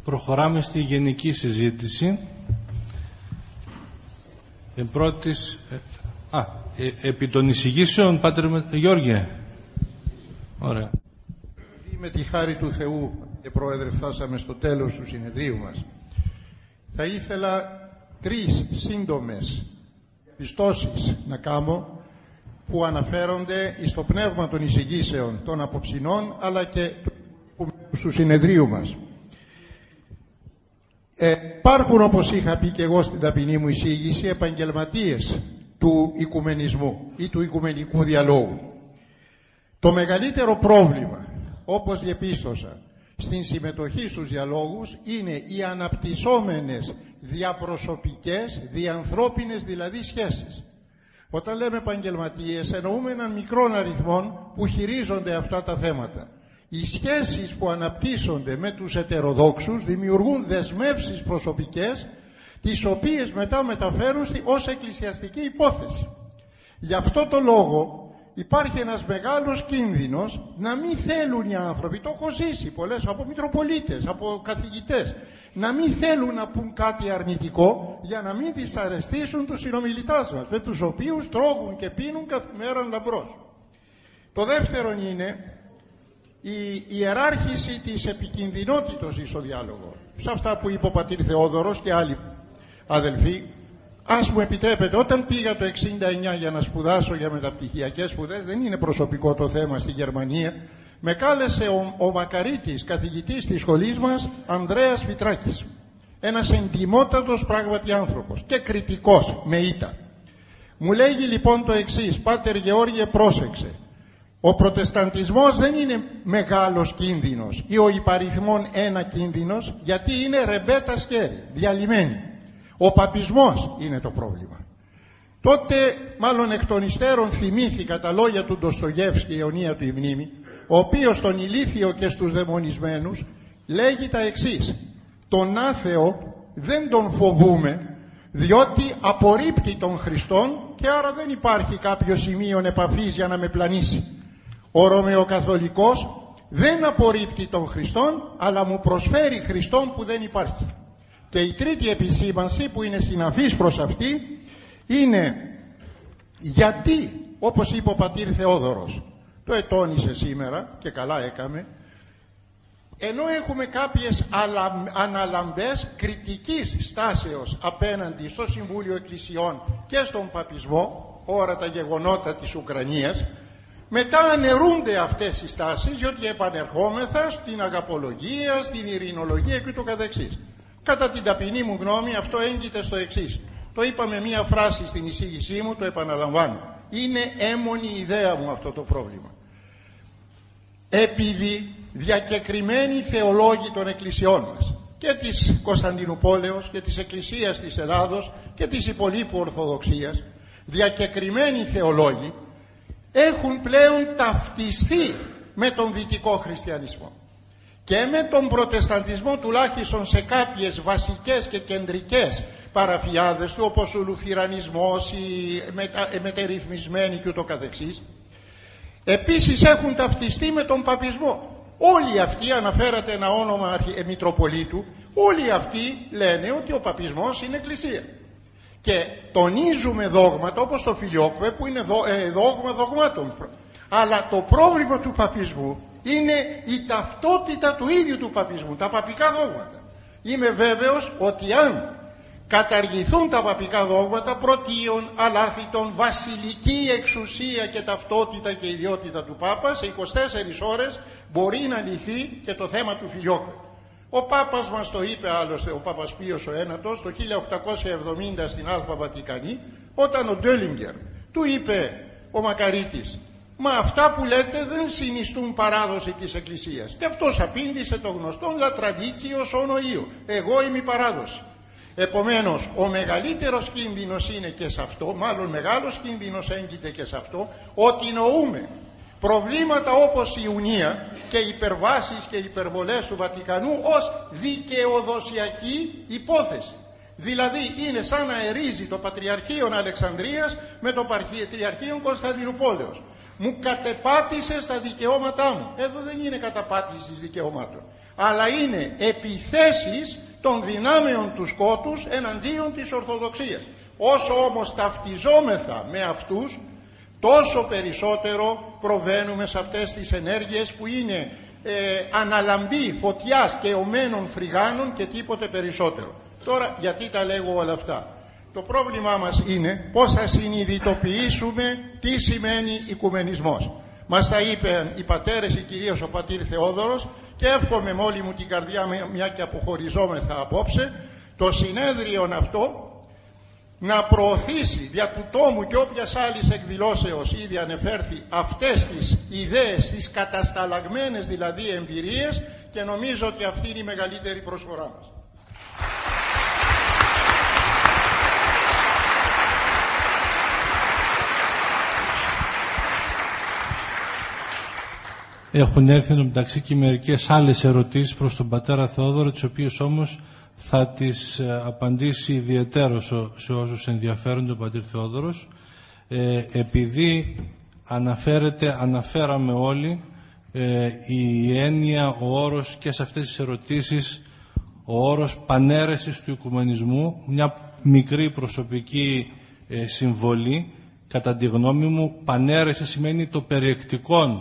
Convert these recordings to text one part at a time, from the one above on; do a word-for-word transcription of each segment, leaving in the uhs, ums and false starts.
Προχωράμε στη γενική συζήτηση. Εν πρώτης, α, ε, επί των εισηγήσεων, Πάτερ Γιώργε. Ωραία. Με τη χάρη του Θεού, και Πρόεδρε, φτάσαμε στο τέλος του συνεδρίου μας. Θα ήθελα τρεις σύντομες πιστώσεις να κάνω που αναφέρονται στο πνεύμα των εισηγήσεων των απόψινών αλλά και του συνεδρίου μας. Ε, υπάρχουν, όπως είχα πει και εγώ στην ταπεινή μου εισήγηση, επαγγελματίες του οικουμενισμού ή του οικουμενικού διαλόγου. Το μεγαλύτερο πρόβλημα, όπως διεπίστωσα, στην συμμετοχή στους διαλόγους είναι οι αναπτυσσόμενες διαπροσωπικές, διανθρώπινες δηλαδή σχέσεις. Όταν λέμε επαγγελματίες εννοούμε έναν μικρό αριθμό που χειρίζονται αυτά τα θέματα. Οι σχέσεις που αναπτύσσονται με τους ετεροδόξους δημιουργούν δεσμεύσεις προσωπικές, τις οποίες μετά μεταφέρουν ως εκκλησιαστική υπόθεση. Γι' αυτό το λόγο υπάρχει ένας μεγάλος κίνδυνος να μην θέλουν οι άνθρωποι, το έχω ζήσει πολλές από μητροπολίτες, από καθηγητές, να μην θέλουν να πούν κάτι αρνητικό για να μην δυσαρεστήσουν τους συνομιλητάς μας, με τους οποίους τρώγουν και πίνουν καθημερινά λαμπρός. Το δεύτερο είναι η ιεράρχηση της επικινδυνότητος στο διάλογο. Σε αυτά που είπε ο πατήρ Θεόδωρος και άλλοι αδελφοί, ας μου επιτρέπετε, όταν πήγα το εξήντα εννιά για να σπουδάσω για μεταπτυχιακές σπουδές, δεν είναι προσωπικό το θέμα, στη Γερμανία, με κάλεσε ο, ο μακαρίτης καθηγητής της σχολής μας, Ανδρέας Βιτράκης. Ένας εντιμότατος πράγματι άνθρωπος και κριτικός με ήττα. Μου λέγει λοιπόν το εξής: Πάτερ Γεώργιε, πρόσεξε. Ο προτεσταντισμός δεν είναι μεγάλος κίνδυνος ή ο υπαριθμόν ένα κίνδυνος, γιατί είναι ρεμπέτα σκέρι, διαλυμένη. Ο παπισμός είναι το πρόβλημα. Τότε μάλλον εκ των υστέρων θυμήθηκα τα λόγια του Ντοστογεύσκη, η αιωνία του η μνήμη, ο οποίος στον ηλίθιο και στους δαιμονισμένους λέγει τα εξής: τον άθεο δεν τον φοβούμε, διότι απορρίπτει τον Χριστόν και άρα δεν υπάρχει κάποιο σημείο επαφής για να με πλανήσει. Ο Ρωμαιοκαθολικός δεν απορρίπτει τον Χριστόν, αλλά μου προσφέρει Χριστόν που δεν υπάρχει. Και η τρίτη επισήμανση που είναι συναφής προς αυτή είναι γιατί, όπως είπε ο πατήρ Θεόδωρος, το ετώνησε σήμερα και καλά έκαμε, ενώ έχουμε κάποιες αναλαμπές κριτικής στάσεως απέναντι στο Συμβούλιο Εκκλησιών και στον παπισμό, ώρα τα γεγονότα της Ουκρανίας, μετά αναιρούνται αυτές οι στάσεις, διότι επανερχόμεθα στην αγαπολογία, στην ειρηνολογία και το καθεξής. Κατά την ταπεινή μου γνώμη αυτό έγκυται στο εξής. Το είπα με μία φράση στην εισήγησή μου, το επαναλαμβάνω. Είναι έμμονη ιδέα μου αυτό το πρόβλημα. Επειδή διακεκριμένοι θεολόγοι των εκκλησιών μας και της Κωνσταντινουπόλεως και της Εκκλησίας της Ελλάδος και της υπολείπου Ορθοδοξίας, διακεκριμένοι θεολόγοι έχουν πλέον ταυτιστεί με τον δυτικό χριστιανισμό και με τον προτεσταντισμό, τουλάχιστον σε κάποιες βασικές και κεντρικές παραφιάδες του, όπως ο λουθυρανισμός, οι μετερρυθμισμένοι και ούτω καθεξής. Επίσης έχουν ταυτιστεί με τον παπισμό. Όλοι αυτοί, αναφέρατε ένα όνομα Μητροπολίτου, όλοι αυτοί λένε ότι ο παπισμός είναι εκκλησία. Και τονίζουμε δόγματα όπως το Φιλιόκουε που είναι δόγμα δογμάτων. Αλλά το πρόβλημα του παπισμού είναι η ταυτότητα του ίδιου του παπισμού, τα παπικά δόγματα. Είμαι βέβαιος ότι αν καταργηθούν τα παπικά δόγματα, πρωτίων, αλάθητον, βασιλική εξουσία και ταυτότητα και ιδιότητα του Πάπα, σε είκοσι τέσσερις ώρες μπορεί να λυθεί και το θέμα του Φιλιόκουε. Ο Πάπας μας το είπε άλλωστε, ο Πάπας Πίος ο Ένατος, το χίλια οκτακόσια εβδομήντα στην Άλφα Βατικανή, όταν ο Ντέλιγκερ του είπε ο Μακαρίτης, μα αυτά που λέτε δεν συνιστούν παράδοση της Εκκλησίας. Και αυτός απήντησε το γνωστό λατραντίτσιο σωνοείο, εγώ είμαι η παράδοση. Επομένως, ο μεγαλύτερος κίνδυνος είναι και σε αυτό, μάλλον μεγάλος κίνδυνος έγκυται και σε αυτό, ότι νοούμε προβλήματα όπως η Ιουνία και οι υπερβάσεις και οι υπερβολές του Βατικανού ως δικαιοδοσιακή υπόθεση. Δηλαδή είναι σαν να ερίζει το Πατριαρχείο Αλεξανδρίας με το Πατριαρχείο Κωνσταντινουπόλεως. Μου κατεπάτησε στα δικαιώματά μου. Εδώ δεν είναι καταπάτηση δικαιωμάτων. αλλά είναι επιθέσεις των δυνάμεων του σκότους εναντίον της Ορθοδοξίας. Όσο όμως ταυτιζόμεθα με αυτούς, τόσο περισσότερο προβαίνουμε σε αυτές τις ενέργειες που είναι ε, αναλαμπή φωτιάς και ομένων φρυγάνων και τίποτε περισσότερο. Τώρα γιατί τα λέγω όλα αυτά? Το πρόβλημά μας είναι πώς θα συνειδητοποιήσουμε τι σημαίνει οικουμενισμός. Μας τα είπαν οι πατέρες, ή κυρίως ο πατήρ Θεόδωρος, και εύχομαι με όλη μου την καρδιά, μια και αποχωριζόμεθα απόψε, το συνέδριο αυτό να προωθήσει δια του τόμου και όποιας άλλης εκδηλώσεως ήδη ανεφέρθη αυτές τις ιδέες, τις κατασταλαγμένες δηλαδή εμπειρίες, και νομίζω ότι αυτή είναι η μεγαλύτερη προσφορά μας. Έχουν έρθει εντωμεταξύ και μερικές άλλες ερωτήσεις προς τον πατέρα Θεόδωρο, τις οποίες όμως θα τις απαντήσει ιδιαιτέρως σε όσους ενδιαφέρονται ο πατήρ Θεόδωρος. Ε, επειδή αναφέρεται, αναφέραμε όλοι ε, η έννοια, ο όρος και σε αυτές τις ερωτήσεις, ο όρος παναίρεσης του οικουμενισμού, μια μικρή προσωπική ε, συμβολή. Κατά τη γνώμη μου, παναίρεση σημαίνει το περιεκτικόν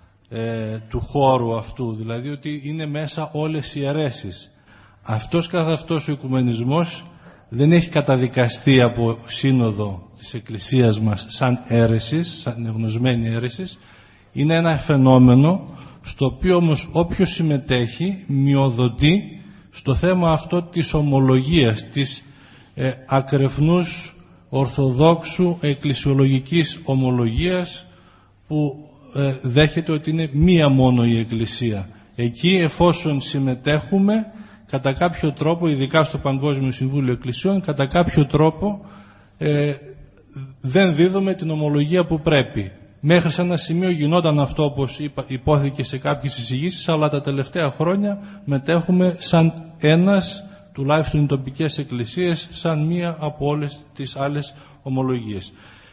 ε, του χώρου αυτού, δηλαδή ότι είναι μέσα όλες οι αιρέσεις. Αυτός καθ' αυτός ο οικουμενισμός δεν έχει καταδικαστεί από σύνοδο της Εκκλησίας μας σαν αίρεσης, σαν εγνωσμένη αίρεσης. Είναι ένα φαινόμενο στο οποίο όμως όποιος συμμετέχει μειοδοτεί στο θέμα αυτό της ομολογίας, της ε, ακρεφνούς ορθοδόξου εκκλησιολογικής ομολογίας, που ε, δέχεται ότι είναι μία μόνο η Εκκλησία. Εκεί, εφόσον συμμετέχουμε κατά κάποιο τρόπο, ειδικά στο Παγκόσμιο Συμβούλιο Εκκλησιών, κατά κάποιο τρόπο ε, δεν δίδουμε την ομολογία που πρέπει. Μέχρι σε ένα σημείο γινόταν αυτό, όπως είπα, υπόθηκε σε κάποιες εισηγήσεις, αλλά τα τελευταία χρόνια μετέχουμε σαν ένας, τουλάχιστον οι τοπικές εκκλησίες, σαν μία από όλες τις άλλες ομολογίες.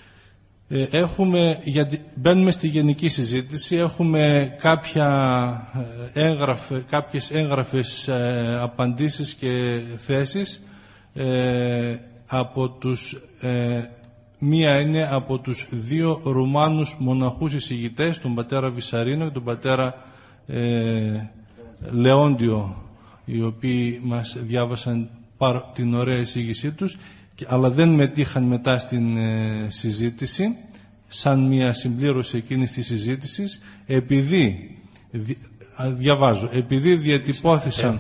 Ε, έχουμε, γιατί μπαίνουμε στη γενική συζήτηση, έχουμε κάποια έγγραφε, κάποιες έγγραφες ε, απαντήσεις και θέσεις ε, από τους, ε, μία είναι από τους δύο Ρουμάνους μοναχούς εισηγητές, τον πατέρα Βυσαρίνο και τον πατέρα ε, Λεόντιο, οι οποίοι μας διάβασαν την ωραία εισήγησή τους, αλλά δεν μετήχαν μετά στην ε, συζήτηση, σαν μια συμπλήρωση εκείνης της συζήτησης, επειδή, δι, διαβάζω, επειδή διατυπώθησαν,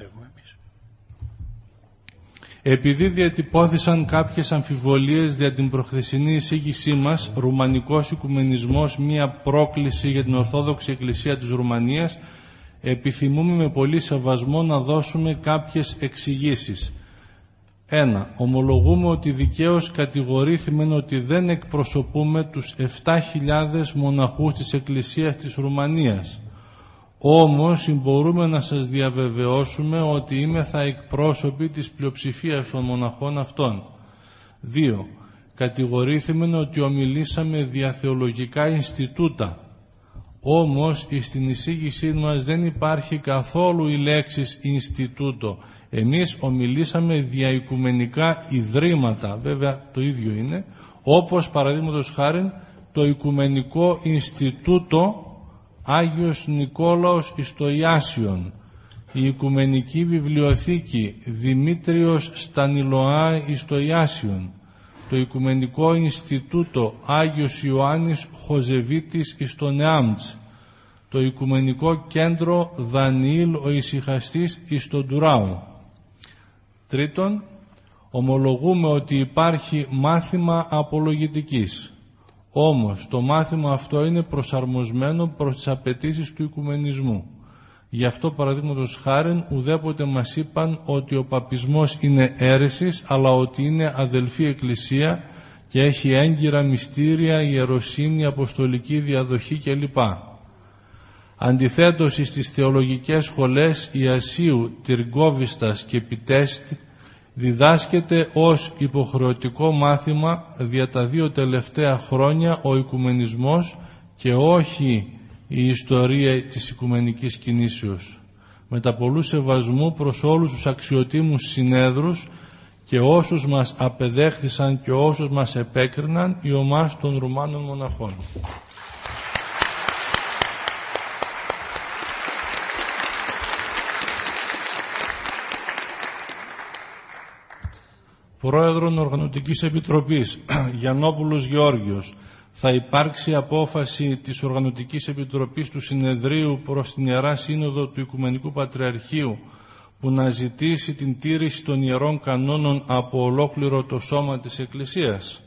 επειδή διατυπώθησαν κάποιες αμφιβολίες δια την προχθεσινή εισήγησή μας, ρουμανικός οικουμενισμός, μια πρόκληση για την Ορθόδοξη Εκκλησία της Ρουμανίας, επιθυμούμε με πολύ σεβασμό να δώσουμε κάποιες εξηγήσεις. Ένα, ομολογούμε ότι δικαίως κατηγορήθημεν ότι δεν εκπροσωπούμε τους επτά χιλιάδες μοναχούς της Εκκλησίας της Ρουμανίας. Όμως μπορούμε να σας διαβεβαιώσουμε ότι είμεθα εκπρόσωποι της πλειοψηφίας των μοναχών αυτών. Δύο, κατηγορήθημεν ότι ομιλήσαμε δια θεολογικά Ινστιτούτα. Όμως στην εισήγησή μας δεν υπάρχει καθόλου η λέξη Ινστιτούτο. Εμείς ομιλήσαμε δια οικουμενικά ιδρύματα, βέβαια το ίδιο είναι, όπως παραδείγματος χάριν το Οικουμενικό Ινστιτούτο Άγιος Νικόλαος εις το Ιάσιον, η Οικουμενική Βιβλιοθήκη Δημήτριος Στανιλοά εις το Ιάσιον, το Οικουμενικό Ινστιτούτο Άγιος Ιωάννης Χοζεβίτης εις το Νεάμτς, το Οικουμενικό Κέντρο Δανιήλ ο Ησυχαστής εις το Ντουράου. Τρίτον, ομολογούμε ότι υπάρχει μάθημα απολογητικής. Όμως το μάθημα αυτό είναι προσαρμοσμένο προς τις απαιτήσεις του οικουμενισμού. Γι' αυτό, παραδείγματος χάριν, ουδέποτε μας είπαν ότι ο παπισμός είναι αίρεσης, αλλά ότι είναι αδελφή εκκλησία και έχει έγκυρα μυστήρια, ιεροσύνη, αποστολική διαδοχή κλπ. Αντιθέτως, στις θεολογικές σχολές Ιασίου, Τυργκόβιστας και Πιτέστ διδάσκεται ως υποχρεωτικό μάθημα δια τα δύο τελευταία χρόνια ο οικουμενισμός και όχι η ιστορία της οικουμενικής κινήσεως. με τα πολλού σεβασμού προς όλους τους αξιοτήμους συνέδρους και όσους μας απεδέχθησαν και όσους μας επέκριναν, η ομάς των Ρουμάνων μοναχών. Πρόεδρον Οργανωτικής Επιτροπής Γιαννόπουλος Γεώργιος, θα υπάρξει απόφαση της Οργανωτικής Επιτροπής του Συνεδρίου προς την Ιερά Σύνοδο του Οικουμενικού Πατριαρχείου που να ζητήσει την τήρηση των ιερών κανόνων από ολόκληρο το σώμα της Εκκλησίας.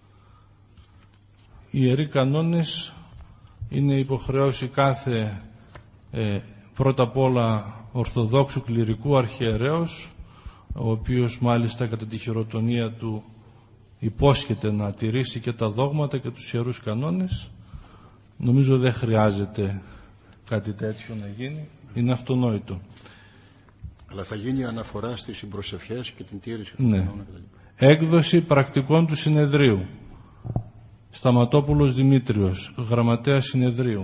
Οι ιεροί κανόνες είναι υποχρεώση κάθε ε, πρώτα απ' όλα Ορθοδόξου κληρικού αρχιερέως, ο οποίος μάλιστα κατά τη χειροτονία του υπόσχεται να τηρήσει και τα δόγματα και τους ιερούς κανόνες. Νομίζω δεν χρειάζεται κάτι τέτοιο να γίνει, είναι αυτονόητο. Αλλά θα γίνει αναφορά στις συμπροσευχές και την τήρηση των ναι. κανόνων. Έκδοση πρακτικών του συνεδρίου. Σταματόπουλος Δημήτριος, γραμματέας συνεδρίου.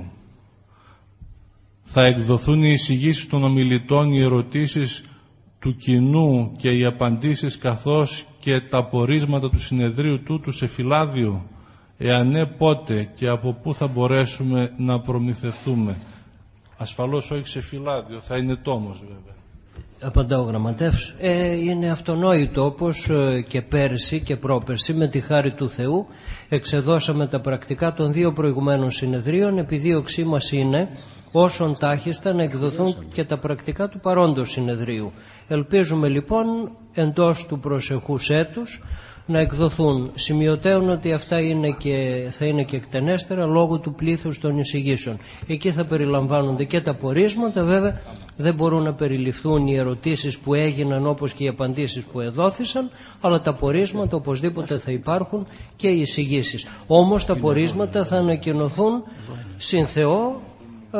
Θα εκδοθούν οι εισηγήσεις των ομιλητών, οι ερωτήσεις του κοινού και οι απαντήσεις καθώς και τα πορίσματα του συνεδρίου τούτου σε φυλάδιο. Εάν ναι, πότε και από πού θα μπορέσουμε να προμηθευτούμε? Ασφαλώς όχι σε φυλάδιο, θα είναι τόμος βέβαια. Απαντά ο γραμματεύς. Ε, είναι αυτονόητο, όπως και πέρσι και πρόπερσι με τη χάρη του Θεού εξεδώσαμε τα πρακτικά των δύο προηγουμένων συνεδρίων. Επιδίωξή μας είναι όσον τάχιστα να εκδοθούν και τα πρακτικά του παρόντος συνεδρίου. Ελπίζουμε λοιπόν εντός του προσεχούς έτους να εκδοθούν. Σημειωτέων ότι αυτά είναι και, θα είναι και εκτενέστερα λόγω του πλήθους των εισηγήσεων. Εκεί θα περιλαμβάνονται και τα πορίσματα, βέβαια δεν μπορούν να περιληφθούν οι ερωτήσεις που έγιναν όπως και οι απαντήσεις που εδόθησαν, αλλά τα πορίσματα οπωσδήποτε θα υπάρχουν και οι εισηγήσεις. Όμως τα πορίσματα θα ανακοινωθούν συν Θεό ε,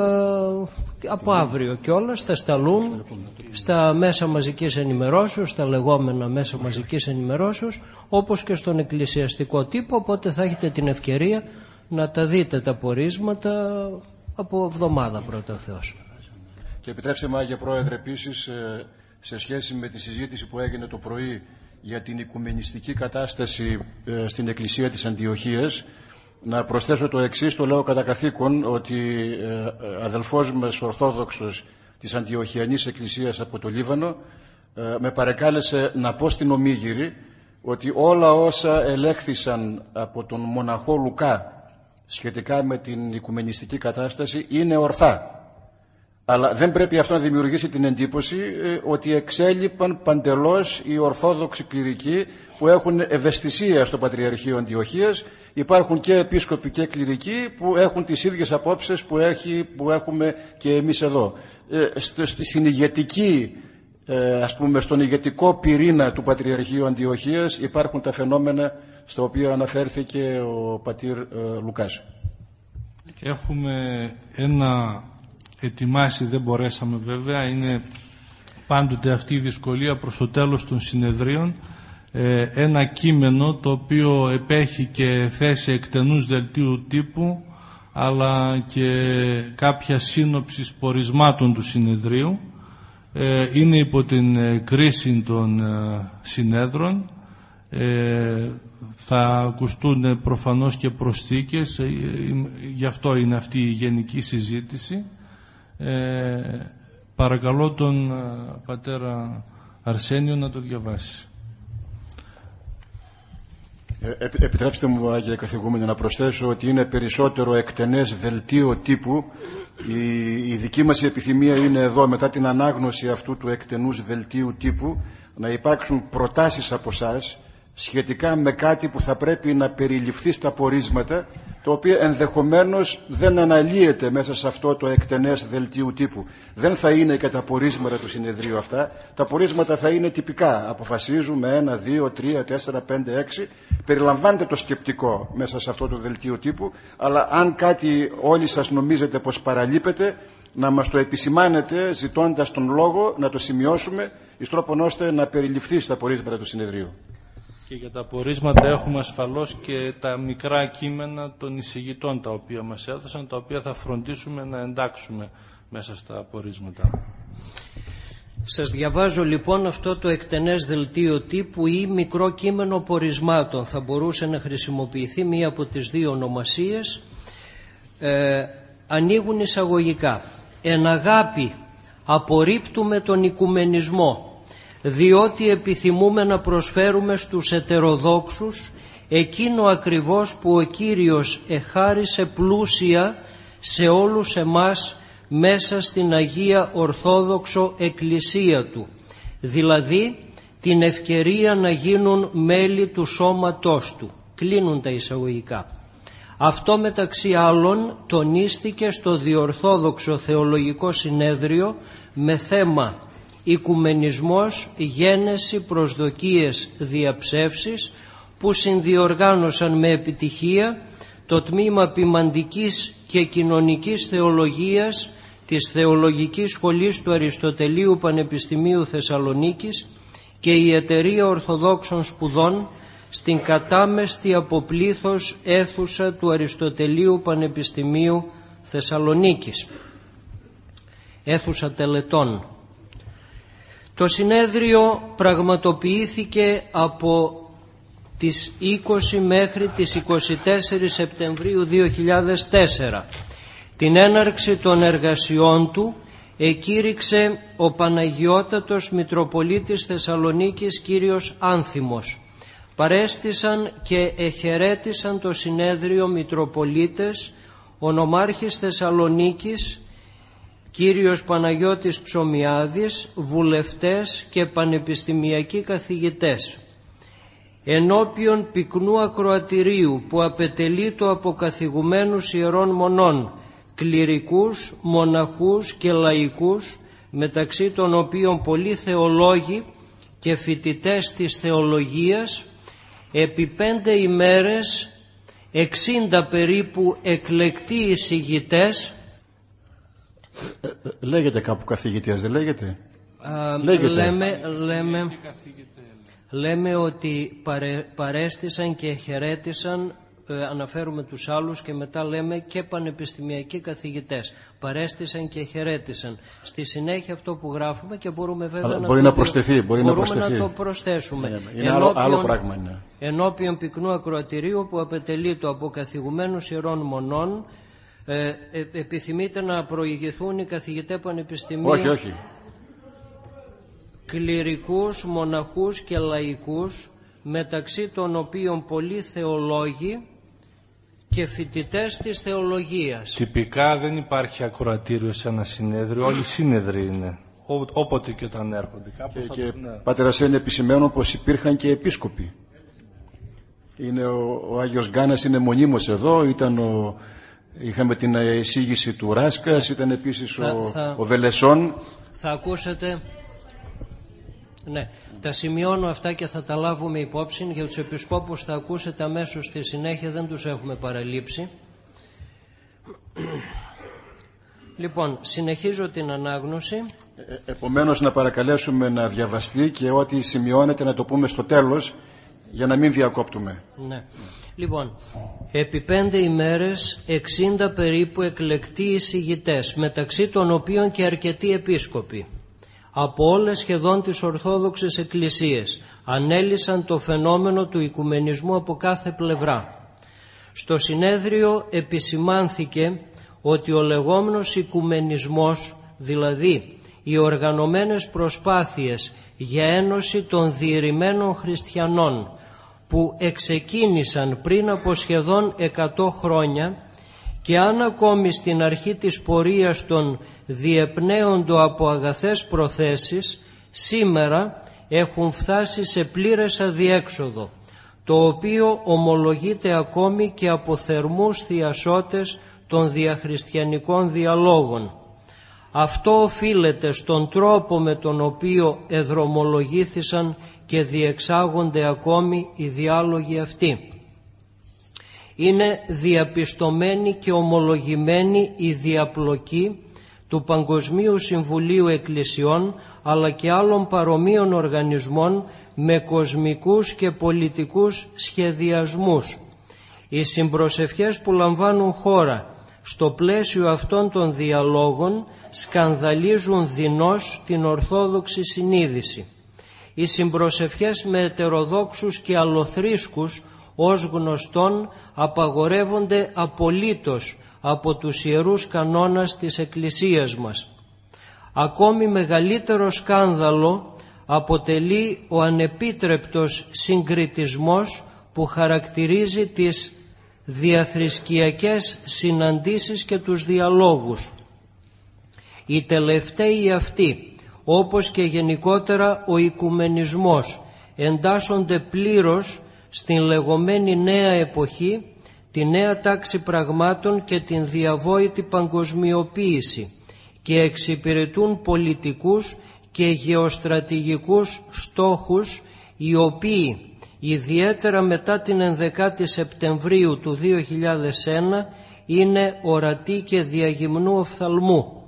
από αύριο κιόλας, θα σταλούν στα μέσα μαζικής ενημερώσεως, στα λεγόμενα μέσα μαζικής ενημερώσεως, όπως και στον εκκλησιαστικό τύπο, οπότε θα έχετε την ευκαιρία να τα δείτε τα πορίσματα από εβδομάδα πρώτα ο Θεός. Και επιτρέψτε μου, Άγιε Πρόεδρε, επίσης σε σχέση με τη συζήτηση που έγινε το πρωί για την οικουμενιστική κατάσταση στην Εκκλησία της Αντιοχίας, να προσθέσω το εξής, το λέω κατά καθήκον, ότι ε, αδελφός μας Ορθόδοξος της Αντιοχιανής Εκκλησίας από το Λίβανο ε, με παρεκάλεσε να πω στην Ομίγυρη ότι όλα όσα ελέγχθησαν από τον μοναχό Λουκά σχετικά με την οικουμενιστική κατάσταση είναι ορθά. Αλλά δεν πρέπει αυτό να δημιουργήσει την εντύπωση ε, ότι εξέλιπαν παντελώς οι Ορθόδοξοι κληρικοί που έχουν ευαισθησία στο Πατριαρχείο Αντιοχίας. Υπάρχουν και επίσκοποι και κληρικοί που έχουν τις ίδιες απόψεις που, έχει, που έχουμε και εμείς εδώ. Ε, στο, στην ηγετική, ε, ας πούμε, στον ηγετικό πυρήνα του Πατριαρχείου Αντιοχίας υπάρχουν τα φαινόμενα στα οποία αναφέρθηκε ο πατήρ ε, Λουκάς. Έχουμε ένα ετοιμάσει, δεν μπορέσαμε βέβαια, είναι πάντοτε αυτή η δυσκολία προς το τέλος των συνεδρίων, ένα κείμενο το οποίο επέχει και θέση εκτενούς δελτίου τύπου αλλά και κάποια σύνοψη πορισμάτων του συνεδρίου. Είναι υπό την κρίση των συνέδρων, θα ακουστούν προφανώς και προσθήκες, γι' αυτό είναι αυτή η γενική συζήτηση. Ε, παρακαλώ τον πατέρα Αρσένιο να το διαβάσει. Ε, επιτρέψτε μου, Άγιε Καθηγούμενε, να προσθέσω ότι είναι περισσότερο εκτενές δελτίο τύπου. Η, η δική μας επιθυμία είναι εδώ, μετά την ανάγνωση αυτού του εκτενούς δελτίου τύπου, να υπάρξουν προτάσεις από εσάς σχετικά με κάτι που θα πρέπει να περιληφθεί στα πορίσματα, το οποίο ενδεχομένως δεν αναλύεται μέσα σε αυτό το εκτενές δελτίου τύπου. Δεν θα είναι και τα πορίσματα του συνεδρίου αυτά. Τα πορίσματα θα είναι τυπικά. Αποφασίζουμε ένα, δύο, τρία, τέσσερα, πέντε, έξι. Περιλαμβάνεται το σκεπτικό μέσα σε αυτό το δελτίο τύπου, αλλά αν κάτι όλοι σας νομίζετε πως παραλείπετε, να μας το επισημάνετε ζητώντας τον λόγο, να το σημειώσουμε, εις τρόπον ώστε να περιληφθεί στα πορίσματα του συνεδρίου. Και για τα πορίσματα έχουμε ασφαλώς και τα μικρά κείμενα των εισηγητών τα οποία μας έδωσαν, τα οποία θα φροντίσουμε να εντάξουμε μέσα στα πορίσματα. Σας διαβάζω λοιπόν αυτό το εκτενές δελτίο τύπου ή μικρό κείμενο πορισμάτων. Θα μπορούσε να χρησιμοποιηθεί μία από τις δύο ονομασίες. Ε, ανοίγουν εισαγωγικά. Εν αγάπη απορρίπτουμε τον οικουμενισμό, διότι επιθυμούμε να προσφέρουμε στους ετεροδόξους εκείνο ακριβώς που ο Κύριος εχάρισε πλούσια σε όλους εμάς μέσα στην Αγία Ορθόδοξο Εκκλησία Του, δηλαδή την ευκαιρία να γίνουν μέλη του σώματός Του. Κλείνουν τα εισαγωγικά. Αυτό μεταξύ άλλων τονίστηκε στο Διορθόδοξο Θεολογικό Συνέδριο με θέμα «Οικουμενισμός, γένεση, προσδοκίες, διαψεύσεις», που συνδιοργάνωσαν με επιτυχία το τμήμα ποιμαντικής και κοινωνικής θεολογίας της Θεολογικής Σχολής του Αριστοτελείου Πανεπιστημίου Θεσσαλονίκης και η Εταιρεία Ορθοδόξων Σπουδών στην κατάμεστη από πλήθος αίθουσα του Αριστοτελείου Πανεπιστημίου Θεσσαλονίκης, αίθουσα τελετών. Το συνέδριο πραγματοποιήθηκε από τις είκοσι μέχρι τις είκοσι τέσσερις Σεπτεμβρίου δύο χιλιάδες τέσσερα. Την έναρξη των εργασιών του εκήρυξε ο Παναγιώτατος Μητροπολίτης Θεσσαλονίκης κύριος Άνθιμος. Παρέστησαν και εχαιρέτησαν το συνέδριο Μητροπολίτες, ο Νομάρχης Θεσσαλονίκης κύριος Παναγιώτης Ψωμιάδης, βουλευτές και πανεπιστημιακοί καθηγητές. Ενώπιον πυκνού ακροατηρίου που απετελείτο από καθηγουμένους ιερών μονών, κληρικούς, μοναχούς και λαϊκούς, μεταξύ των οποίων πολλοί θεολόγοι και φοιτητές της θεολογίας, επί πέντε ημέρες εξήντα περίπου εκλεκτοί εισηγητές. Ε, λέγεται κάπου καθηγητές, δεν λέγεται? Α, λέγεται. Λέμε, λέμε, λέμε ότι παρε, παρέστησαν και χαιρέτησαν, ε, αναφέρουμε τους άλλους και μετά λέμε και πανεπιστημιακοί καθηγητές. Παρέστησαν και χαιρέτησαν. Στη συνέχεια αυτό που γράφουμε και μπορούμε βέβαια Αλλά να, μπορεί το, να προσθεθεί, μπορεί μπορούμε να, προσθεθεί. να το προσθέσουμε. Είναι, είναι ενώπιον, άλλο, άλλο πράγμα είναι. Ενώπιον πυκνού ακροατηρίου που αποτελείται από καθηγουμένους ιερών μονών. Ε, ε, επιθυμείτε να προηγηθούν οι καθηγητές πανεπιστημίου? Όχι, όχι. Κληρικούς, μοναχούς και λαϊκούς, μεταξύ των οποίων πολλοί θεολόγοι και φοιτητές της θεολογίας. Τυπικά δεν υπάρχει ακροατήριο σε ένα συνέδριο, όλοι σύνεδροι είναι, Ό, όποτε και όταν έρχονται. Και, και ναι. Πάτερ Ασένη, επισημαίνω πως υπήρχαν και επίσκοποι. Είναι ο, ο Άγιος Γκάνας είναι μονίμως εδώ, ήταν ο, είχαμε την εισήγηση του Ράσκας, ήταν επίσης θα, ο, θα, ο Βελεσόν. Θα ακούσετε... Ναι, τα σημειώνω αυτά και θα τα λάβουμε υπόψη. Για τους επισκόπους θα ακούσετε αμέσως στη συνέχεια, δεν τους έχουμε παραλείψει. Λοιπόν, συνεχίζω την ανάγνωση. Ε, επομένως να παρακαλέσουμε να διαβαστεί και ό,τι σημειώνεται να το πούμε στο τέλος για να μην διακόπτουμε. Ναι. Λοιπόν, επί πέντε ημέρες εξήντα περίπου εκλεκτοί εισηγητές, μεταξύ των οποίων και αρκετοί επίσκοποι από όλες σχεδόν τις Ορθόδοξες Εκκλησίες, ανέλυσαν το φαινόμενο του οικουμενισμού από κάθε πλευρά. Στο συνέδριο επισημάνθηκε ότι ο λεγόμενος οικουμενισμός, δηλαδή οι οργανωμένες προσπάθειες για ένωση των διηρημένων χριστιανών που εξεκίνησαν πριν από σχεδόν εκατό χρόνια και αν ακόμη στην αρχή της πορείας των διεπνέοντο από αγαθές προθέσεις, σήμερα έχουν φτάσει σε πλήρες αδιέξοδο, το οποίο ομολογείται ακόμη και από θερμούς θειασότες των διαχριστιανικών διαλόγων. Αυτό οφείλεται στον τρόπο με τον οποίο εδρομολογήθησαν και διεξάγονται ακόμη οι διάλογοι αυτοί. Είναι διαπιστωμένη και ομολογημένη η διαπλοκή του Παγκοσμίου Συμβουλίου Εκκλησιών αλλά και άλλων παρομοίων οργανισμών με κοσμικούς και πολιτικούς σχεδιασμούς. Οι συμπροσευχές που λαμβάνουν χώρα στο πλαίσιο αυτών των διαλόγων σκανδαλίζουν δεινώς την ορθόδοξη συνείδηση. Οι συμπροσευχές με ετεροδόξους και αλλοθρήσκους ως γνωστόν απαγορεύονται απολύτως από τους ιερούς κανόνας της Εκκλησίας μας. Ακόμη μεγαλύτερο σκάνδαλο αποτελεί ο ανεπίτρεπτος συγκριτισμός που χαρακτηρίζει τις διαθρησκειακές συναντήσεις και τους διαλόγους. Οι τελευταίοι αυτοί, όπως και γενικότερα ο οικουμενισμός, εντάσσονται πλήρως στην λεγόμενη νέα εποχή, τη νέα τάξη πραγμάτων και την διαβόητη παγκοσμιοποίηση και εξυπηρετούν πολιτικούς και γεωστρατηγικούς στόχους, οι οποίοι ιδιαίτερα μετά την ενδεκάτη Σεπτεμβρίου του δύο χιλιάδες ένα είναι ορατοί και διαγυμνού οφθαλμού.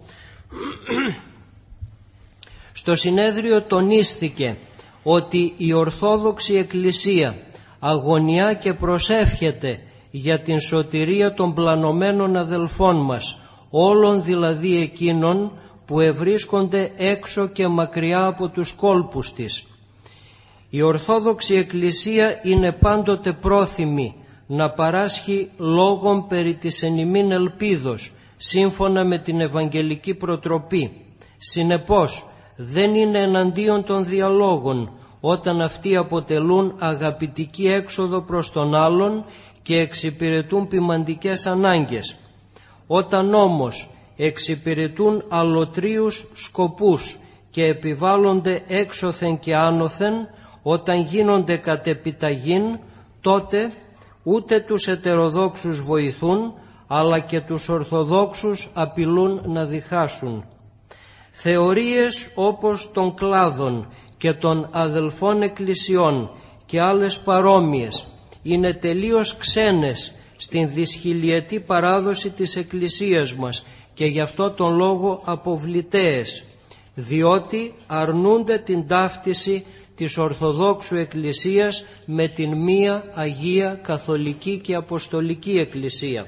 Στο συνέδριο τονίστηκε ότι η Ορθόδοξη Εκκλησία αγωνιά και προσεύχεται για την σωτηρία των πλανωμένων αδελφών μας, όλων δηλαδή εκείνων που ευρίσκονται έξω και μακριά από τους κόλπους της. Η Ορθόδοξη Εκκλησία είναι πάντοτε πρόθυμη να παράσχει λόγων περί της εν ημίν ελπίδος, σύμφωνα με την Ευαγγελική Προτροπή. Συνεπώς, δεν είναι εναντίον των διαλόγων, όταν αυτοί αποτελούν αγαπητική έξοδο προς τον άλλον και εξυπηρετούν ποιμαντικές ανάγκες. Όταν όμως εξυπηρετούν αλλοτρίους σκοπούς και επιβάλλονται έξωθεν και άνωθεν, όταν γίνονται κατ' επιταγήν, τότε ούτε τους ετεροδόξους βοηθούν, αλλά και τους Ορθοδόξους απειλούν να διχάσουν. Θεωρίες όπως των κλάδων και των αδελφών εκκλησιών και άλλες παρόμοιες είναι τελείως ξένες στην δυσχυλιετή παράδοση της Εκκλησίας μας και γι' αυτό τον λόγο αποβληταίες, διότι αρνούνται την ταύτιση της Ορθοδόξου Εκκλησίας με την μία Αγία Καθολική και Αποστολική Εκκλησία.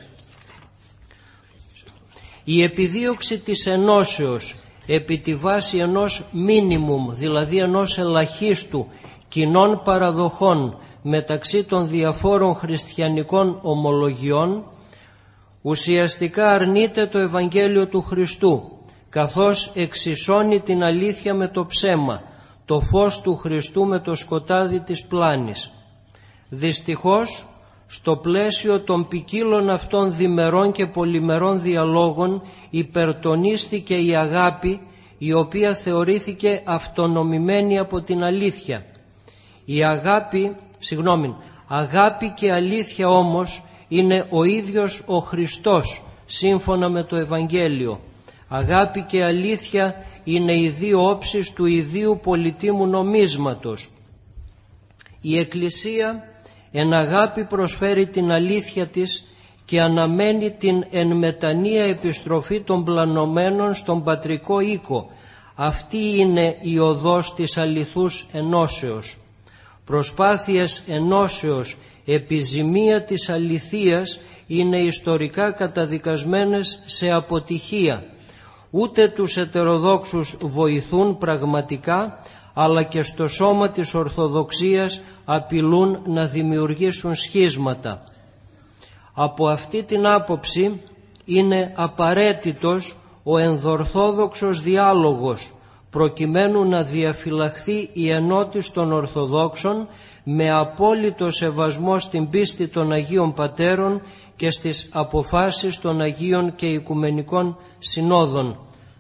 Η επιδίωξη της ενώσεως επί τη βάση ενός μίνιμουμ, δηλαδή ενός ελαχίστου κοινών παραδοχών μεταξύ των διαφόρων χριστιανικών ομολογιών, ουσιαστικά αρνείται το Ευαγγέλιο του Χριστού, καθώς εξισώνει την αλήθεια με το ψέμα, το φως του Χριστού με το σκοτάδι της πλάνης. Δυστυχώς, στο πλαίσιο των ποικίλων αυτών διμερών και πολυμερών διαλόγων υπερτονίστηκε η αγάπη, η οποία θεωρήθηκε αυτονομημένη από την αλήθεια. Η αγάπη, συγγνώμη, αγάπη και αλήθεια όμως είναι ο ίδιος ο Χριστός, σύμφωνα με το Ευαγγέλιο. Αγάπη και αλήθεια είναι οι δύο όψεις του ιδίου πολυτίμου νομίσματος. Η Εκκλησία εν αγάπη προσφέρει την αλήθεια της και αναμένει την εν μετανία επιστροφή των πλανωμένων στον πατρικό οίκο. Αυτή είναι η οδός της αληθούς ενώσεως. Προσπάθειες ενώσεως επιζημία της αληθείας είναι ιστορικά καταδικασμένες σε αποτυχία. Ούτε τους ετεροδόξους βοηθούν πραγματικά, αλλά και στο σώμα της Ορθοδοξίας απειλούν να δημιουργήσουν σχίσματα. Από αυτή την άποψη είναι απαραίτητος ο ενδορθόδοξος διάλογος, προκειμένου να διαφυλαχθεί η ενότηση των Ορθοδόξων με απόλυτο σεβασμό στην πίστη των Αγίων Πατέρων και στις αποφάσεις των Αγίων και Οικουμενικών Συνόδων.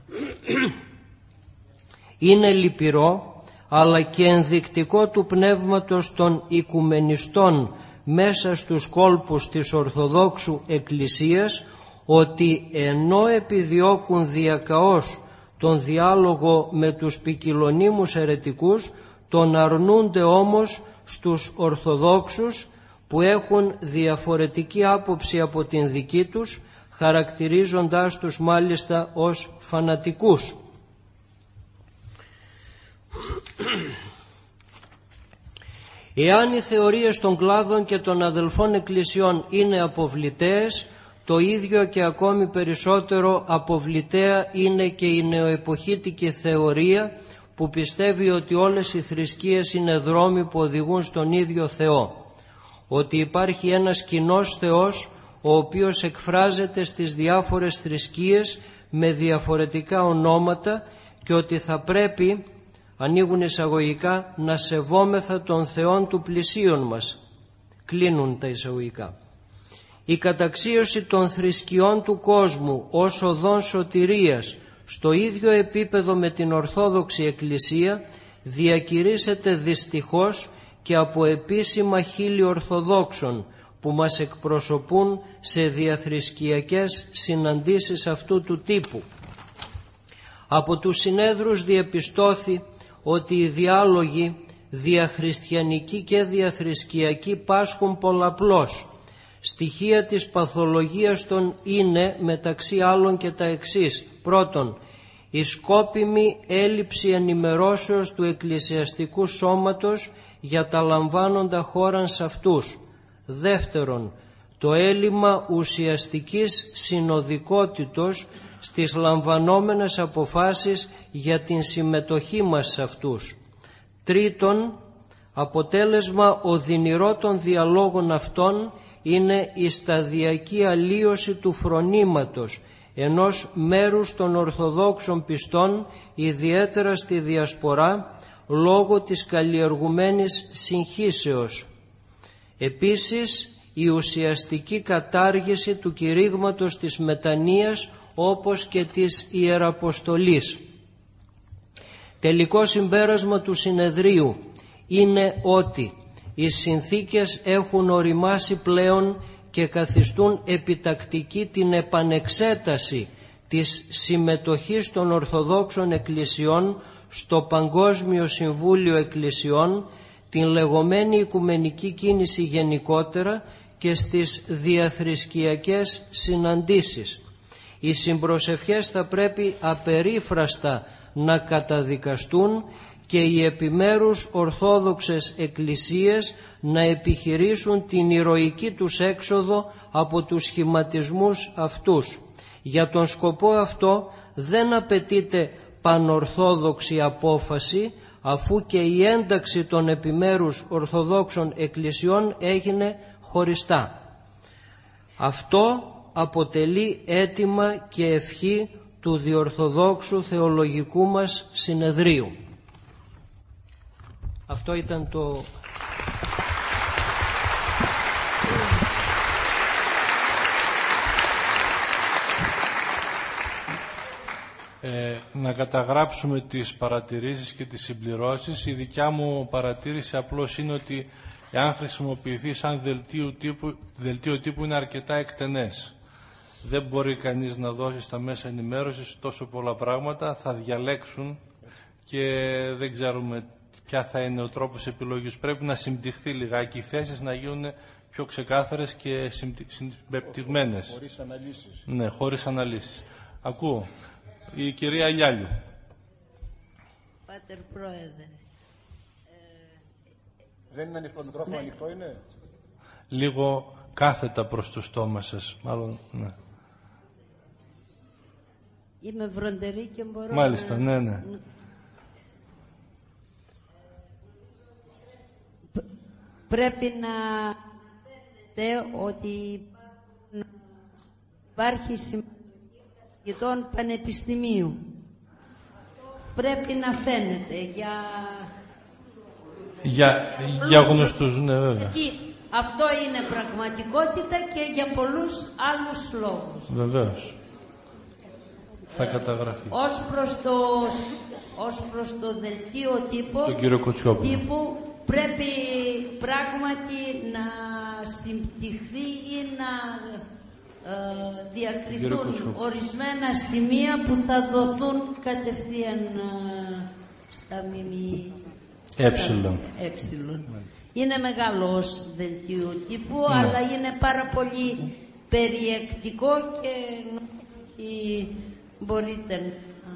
Είναι λυπηρό αλλά και ενδεικτικό του πνεύματος των οικουμενιστών μέσα στους κόλπους της Ορθοδόξου Εκκλησίας ότι ενώ επιδιώκουν διακαώς τον διάλογο με τους ποικιλονίμους αιρετικούς, τον αρνούνται όμως στους Ορθοδόξους που έχουν διαφορετική άποψη από την δική τους, χαρακτηρίζοντάς τους μάλιστα ως φανατικούς. Εάν οι θεωρίες των κλάδων και των αδελφών εκκλησιών είναι αποβληταίες, το το ίδιο και ακόμη περισσότερο αποβληταία είναι και η νεοεποχήτικη θεωρία που πιστεύει ότι όλες οι θρησκείες είναι δρόμοι που οδηγούν στον ίδιο Θεό. Ότι υπάρχει ένας κοινός Θεός ο οποίος εκφράζεται στις διάφορες θρησκείες με διαφορετικά ονόματα και ότι θα πρέπει, ανοίγουν εισαγωγικά, να σεβόμεθα τον Θεόν του πλησίον μας. Κλείνουν τα εισαγωγικά. Η καταξίωση των θρησκειών του κόσμου ως οδόν σωτηρίας στο ίδιο επίπεδο με την Ορθόδοξη Εκκλησία διακηρύσσεται δυστυχώς και από επίσημα χείλη Ορθοδόξων που μας εκπροσωπούν σε διαθρησκειακές συναντήσεις αυτού του τύπου. Από τους συνέδρους διεπιστώθη ότι οι διάλογοι διαχριστιανικοί και διαθρησκειακοί πάσχουν πολλαπλώς. Στοιχεία της παθολογίας των είναι μεταξύ άλλων και τα εξής. Πρώτον, η σκόπιμη έλλειψη ενημερώσεως του εκκλησιαστικού σώματος για τα λαμβάνοντα χώραν σε αυτούς. Δεύτερον, το έλλειμμα ουσιαστικής συνοδικότητος στις λαμβανόμενες αποφάσεις για την συμμετοχή μας σε αυτούς. Τρίτον, αποτέλεσμα οδυνηρό των διαλόγων αυτών είναι η σταδιακή αλλίωση του φρονήματος ενός μέρους των Ορθοδόξων πιστών, ιδιαίτερα στη Διασπορά, λόγω της καλλιεργουμένης συγχύσεως. Επίσης, η ουσιαστική κατάργηση του κηρύγματος της μετανοίας όπως και της Ιεραποστολής. Τελικό συμπέρασμα του συνεδρίου είναι ότι οι συνθήκες έχουν οριμάσει πλέον και καθιστούν επιτακτική την επανεξέταση της συμμετοχής των Ορθοδόξων Εκκλησιών στο Παγκόσμιο Συμβούλιο Εκκλησιών, την λεγόμενη Οικουμενική Κίνηση γενικότερα και στις διαθρησκειακές συναντήσεις. Οι συμπροσευχές θα πρέπει απερίφραστα να καταδικαστούν και οι επιμέρους Ορθόδοξες Εκκλησίες να επιχειρήσουν την ηρωική τους έξοδο από τους σχηματισμούς αυτούς. Για τον σκοπό αυτό δεν απαιτείται πανορθόδοξη απόφαση, αφού και η ένταξη των επιμέρους Ορθοδόξων Εκκλησιών έγινε χωριστά. Αυτό αποτελεί αίτημα και ευχή του διορθοδόξου θεολογικού μας συνεδρίου. Αυτό ήταν το... Ε, να καταγράψουμε τις παρατηρήσεις και τις συμπληρώσεις. Η δικιά μου παρατήρηση απλώς είναι ότι εάν χρησιμοποιηθεί σαν δελτίο τύπου, δελτίο τύπου είναι αρκετά εκτενές. Δεν μπορεί κανείς να δώσει στα μέσα ενημέρωσης τόσο πολλά πράγματα, θα διαλέξουν και δεν ξέρουμε ποια θα είναι ο τρόπος επιλογής. Πρέπει να συμπτυχθεί λιγάκι οι θέσεις, να γίνουν πιο ξεκάθαρες και συμπεπτυγμένες. Χωρίς αναλύσεις. Ναι, χωρίς αναλύσεις. Ακούω. Η κυρία Λιάλιου. Πάτερ Πρόεδρε. Δεν είναι ανοιχτό, το μικρόφωνο ανοιχτό είναι. Λίγο κάθετα προς το στόμα σας, μάλλον, ναι. Είμαι βροντερή και μπορώ Μάλιστα, να... ναι, ναι. Πρέπει να δείτε ότι υπάρχει συμμετοχή καθηγητών πανεπιστημίου. Πρέπει να φαίνεται για... Για, για γνωστούς, ναι, βέβαια. Εκεί, αυτό είναι πραγματικότητα και για πολλούς άλλους λόγους. Βεβαίως. Θα καταγραφεί. Ως προς το, ως προς το δελτίο τύπου, Τον κύριο Κοτσιόπουλο. τύπου πρέπει πράγματι να συμπτυχθεί ή να ε, διακριθούν ορισμένα σημεία που θα δοθούν κατευθείαν ε, στα ΜΜΕ. Έψιλον. Έψιλον. Είναι μεγάλο ως δελτίο τύπου, ναι, αλλά είναι πάρα πολύ περιεκτικό και μπορείτε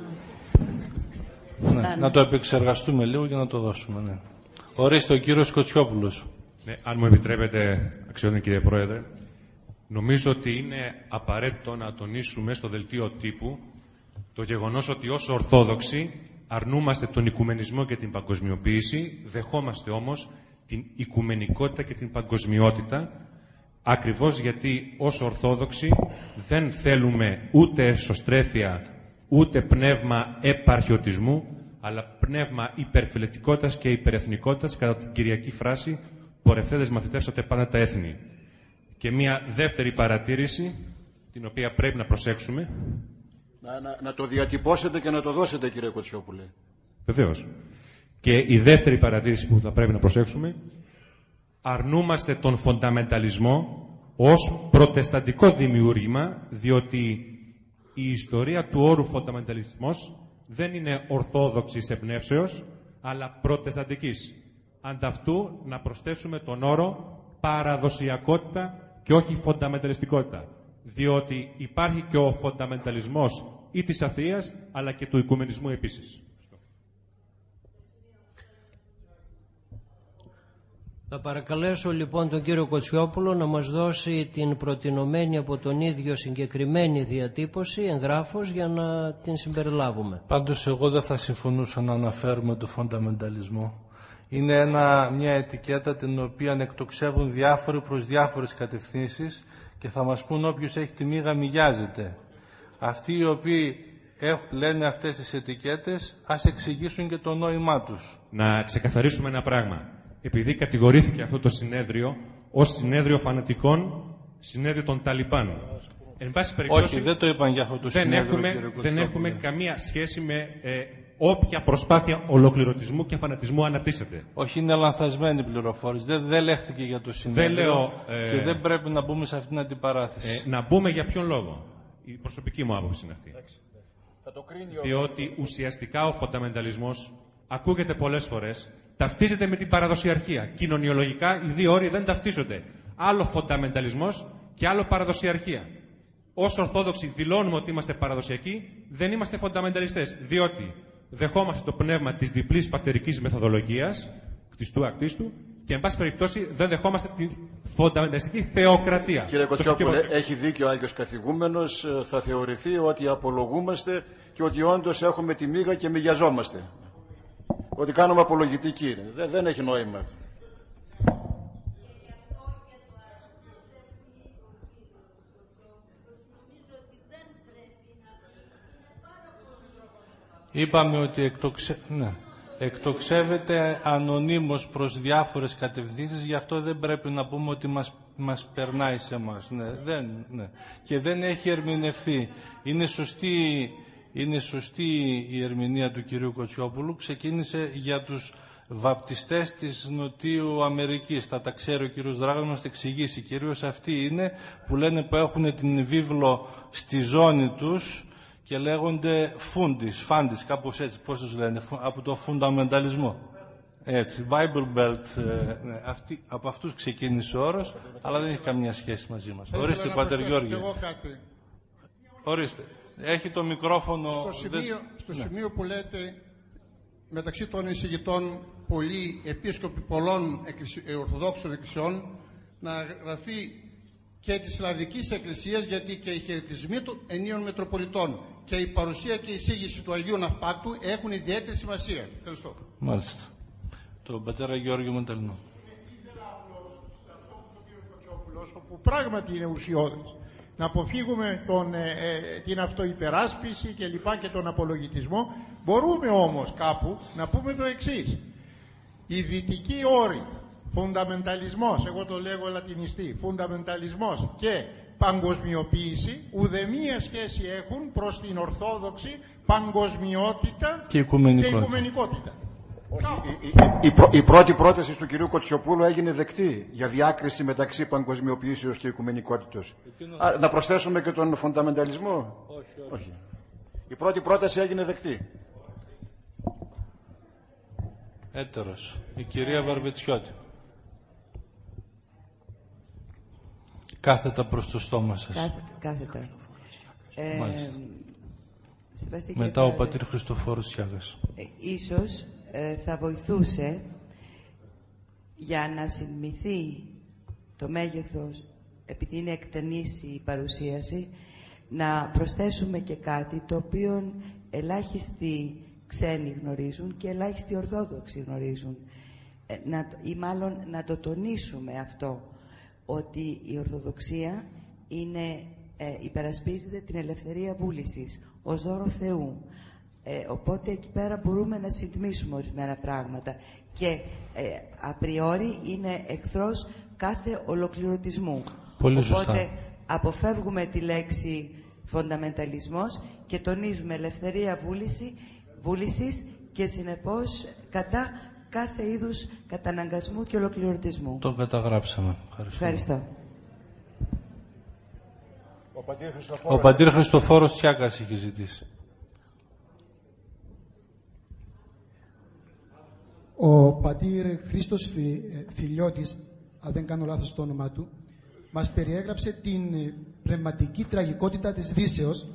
να... Ναι, να το επεξεργαστούμε λίγο και να το δώσουμε. Ναι. Ορίστε ο κύριος Κοτσιόπουλος. Ναι, αν μου επιτρέπετε, αξιότιμη κύριε Πρόεδρε, Νομίζω ότι είναι απαραίτητο να τονίσουμε στο δελτίο τύπου το γεγονός ότι ως Ορθόδοξοι αρνούμαστε τον οικουμενισμό και την παγκοσμιοποίηση, δεχόμαστε όμως την οικουμενικότητα και την παγκοσμιότητα, ακριβώς γιατί ως Ορθόδοξοι δεν θέλουμε ούτε εσωστρέφεια, ούτε πνεύμα επαρχιωτισμού, αλλά πνεύμα υπερφιλετικότητας και υπερεθνικότητας, κατά την κυριακή φράση «Πορευθέντες μαθητεύσατε πάντα τα έθνη». Και μια δεύτερη παρατήρηση, την οποία πρέπει να προσέξουμε. Να, να, να το διατυπώσετε και να το δώσετε, κύριε Κοτσιόπουλε. Βεβαίως. Και η δεύτερη παρατήρηση που θα πρέπει να προσέξουμε, αρνούμαστε τον φονταμενταλισμό ως προτεσταντικό δημιούργημα, διότι η ιστορία του όρου φονταμενταλισμός δεν είναι ορθόδοξης εμπνεύσεως, αλλά προτεσταντικής. Ανταυτού να προσθέσουμε τον όρο παραδοσιακότητα και όχι φονταμενταλιστικότητα. Διότι υπάρχει και ο φονταμενταλισμός ή της αθείας, αλλά και του οικουμενισμού επίσης. Θα παρακαλέσω λοιπόν τον κύριο Κοτσιόπουλο να μας δώσει την προτινωμένη από τον ίδιο συγκεκριμένη διατύπωση εγγράφος για να την συμπεριλάβουμε. Πάντως εγώ δεν θα συμφωνούσα να αναφέρουμε το φονταμενταλισμό. Είναι ένα, μια ετικέτα την οποία εκτοξεύουν διάφοροι προς διάφορες κατευθύνσεις και θα μας πούν όποιος έχει τη μύγα μυγιάζεται. Αυτοί οι οποίοι έχουν, λένε αυτές τις ετικέτες, ας εξηγήσουν και το νόημά τους. Να ξεκαθαρίσουμε ένα πράγμα. Επειδή κατηγορήθηκε αυτό το συνέδριο ως συνέδριο φανατικών, συνέδριο των Ταλιμπάν. Εν πάση περιπτώσει, όχι, δεν το είπαν για αυτό το δεν συνέδριο, έχουμε, δεν έχουμε καμία σχέση με ε, όποια προσπάθεια ολοκληρωτισμού και φανατισμού αναπτύσσεται. Όχι, είναι λανθασμένη πληροφόρηση. Δεν, δεν λέχθηκε για το συνέδριο δεν λέω, ε, και δεν πρέπει να μπούμε σε αυτήν την αντιπαράθεση. Ε, να μπούμε για ποιον λόγο. Η προσωπική μου άποψη είναι αυτή. Θα το κρίνει Διότι ο... ουσιαστικά ο φονταμενταλισμός ακούγεται πολλές φορές, ταυτίζεται με την παραδοσιαρχία. Κοινωνιολογικά οι δύο όροι δεν ταυτίζονται. Άλλο φονταμενταλισμός και άλλο παραδοσιαρχία. Ως Ορθόδοξοι δηλώνουμε ότι είμαστε παραδοσιακοί, δεν είμαστε φονταμενταλιστές. Διότι δεχόμαστε το πνεύμα της διπλής πατερικής μεθοδολογίας, κτιστού ακτίστου, και εν πάση περιπτώσει δεν δεχόμαστε τη φονταμενταλιστική θεοκρατία. Κύριε Κοτσιόπουλε, έχει δίκιο ο Άγιος Καθηγούμενος, θα θεωρηθεί ότι απολογούμαστε και ότι όντως έχουμε τη μύγα και μυγιαζόμαστε. Ότι κάνουμε απολογητική. Δεν, δεν έχει νόημα. Είπαμε ότι εκτοξε... ναι. εκτοξεύεται ανωνύμως προς διάφορες κατευθύνσεις, γι' αυτό δεν πρέπει να πούμε ότι μας, μας περνάει σε εμάς. Ναι, δεν, ναι. Και δεν έχει ερμηνευθεί. Είναι σωστή, είναι σωστή η ερμηνεία του κυρίου Κοτσιόπουλου. Ξεκίνησε για τους βαπτιστές της Νοτιού Αμερικής. Θα τα ξέρει ο κύριος Δράγος, μας τα εξηγήσει. Κυρίως αυτοί είναι που λένε που έχουν την βίβλο στη ζώνη τους και λέγονται φούντις, φάντις, κάπως έτσι, πώς τους λένε, από το φουνταμενταλισμό. Έτσι, Bible Belt, ε, ναι, αυτή, από αυτούς ξεκίνησε ο όρος, αλλά δεν έχει καμία σχέση μαζί μας. Ορίστε, Πατέρ Γιώργη. Ορίστε, έχει το μικρόφωνο... Στο σημείο, δεν... στο ναι. σημείο που λέτε, μεταξύ των εισηγητών, πολλοί επίσκοποι πολλών εκκλησι... ορθοδόξων εκκλησιών, να γραφεί και της Ελλαδικής Εκκλησίας, γιατί και οι χαιρετισμοί των ενίων Μητροπολιτών και η παρουσία και η εισήγηση του Αγίου Ναυπάκτου έχουν ιδιαίτερη σημασία. Ευχαριστώ. Μάλιστα. Το Πατέρα Γιώργιο Μοντελνό. Όπου πράγματι είναι ουσιώδες. Να αποφύγουμε τον, ε, ε, την αυτοϊπεράσπιση και λοιπά και τον απολογητισμό. Μπορούμε όμως κάπου να πούμε το εξής. Οι δυτικοί όροι, φουνταμενταλισμός, εγώ το λέγω λατινιστή, φουνταμενταλισμός και παγκοσμιοποίηση ουδέμια σχέση έχουν προς την ορθόδοξη παγκοσμιότητα και οικουμενικότητα. Και οικουμενικότητα. Όχι, η, η, η, πρω, η πρώτη πρόταση του κυρίου Κοτσιοπούλου έγινε δεκτή για διάκριση μεταξύ παγκοσμιοποιήσεως και οικουμενικότητος. Α, να προσθέσουμε και τον φουνταμενταλισμό. Όχι, όχι. όχι. Η πρώτη πρόταση έγινε δεκτή. Έτερος. Η κυρία Βαρβετσιώτη. Κάθετα προς το στόμα σας. Κάθετα. κάθετα. Ε, Μετά ο πατήρ Χριστοφόρος Τσιάγας. Ε, ίσως ε, θα βοηθούσε για να συνμηθεί το μέγεθος επειδή είναι εκτενής η παρουσίαση, να προσθέσουμε και κάτι το οποίο ελάχιστοι ξένοι γνωρίζουν και ελάχιστοι Ορθόδοξοι γνωρίζουν. Ε, να, ή μάλλον να το τονίσουμε αυτό, ότι η Ορθοδοξία είναι, ε, υπερασπίζεται την ελευθερία βούλησης ως δώρο Θεού. Ε, οπότε εκεί πέρα μπορούμε να συντμίσουμε ορισμένα πράγματα και ε, απριόρι είναι εχθρός κάθε ολοκληρωτισμού. Πολύ οπότε σωστά. Αποφεύγουμε τη λέξη φονταμενταλισμός και τονίζουμε ελευθερία βούληση, βούλησης και συνεπώς κατά κάθε είδους καταναγκασμού και ολοκληρωτισμού. Το καταγράψαμε. Ευχαριστώ. Ευχαριστώ. Ο πατήρ Χριστοφόρος, Ο πατήρ Χριστοφόρος Τσιάκας είχε ζητήσει. Ο πατήρ Χρήστος Φι, Φιλιώτης, αν δεν κάνω λάθος το όνομά του, μας περιέγραψε την πνευματική τραγικότητα της Δύσεως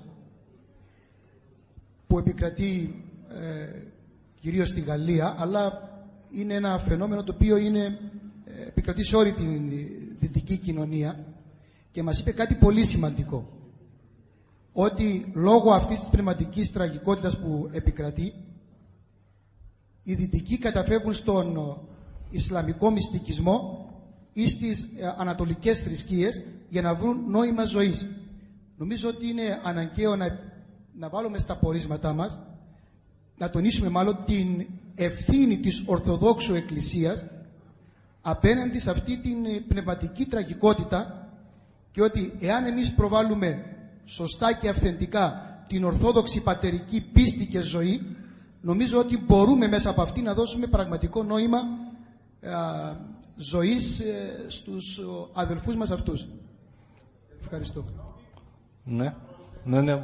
που επικρατεί ε, κυρίως στη Γαλλία, αλλά είναι ένα φαινόμενο το οποίο είναι, ε, επικρατεί σε όλη την δυτική κοινωνία, και μας είπε κάτι πολύ σημαντικό, ότι λόγω αυτής της πνευματικής τραγικότητας που επικρατεί, οι δυτικοί καταφεύγουν στον Ισλαμικό μυστικισμό ή στις ανατολικές θρησκείες για να βρουν νόημα ζωής. Νομίζω ότι είναι αναγκαίο να, να βάλουμε στα πορίσματά μας, να τονίσουμε μάλλον την ευθύνη της Ορθοδόξου Εκκλησίας απέναντι σε αυτή την πνευματική τραγικότητα, και ότι εάν εμείς προβάλλουμε σωστά και αυθεντικά την Ορθόδοξη πατερική πίστη και ζωή, νομίζω ότι μπορούμε μέσα από αυτή να δώσουμε πραγματικό νόημα α, ζωής ε, στους αδελφούς μας αυτούς. Ευχαριστώ. Ναι, ναι, ναι.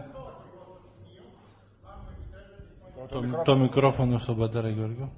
Το, το, το μικρόφωνο στον πατέρα Γιώργο.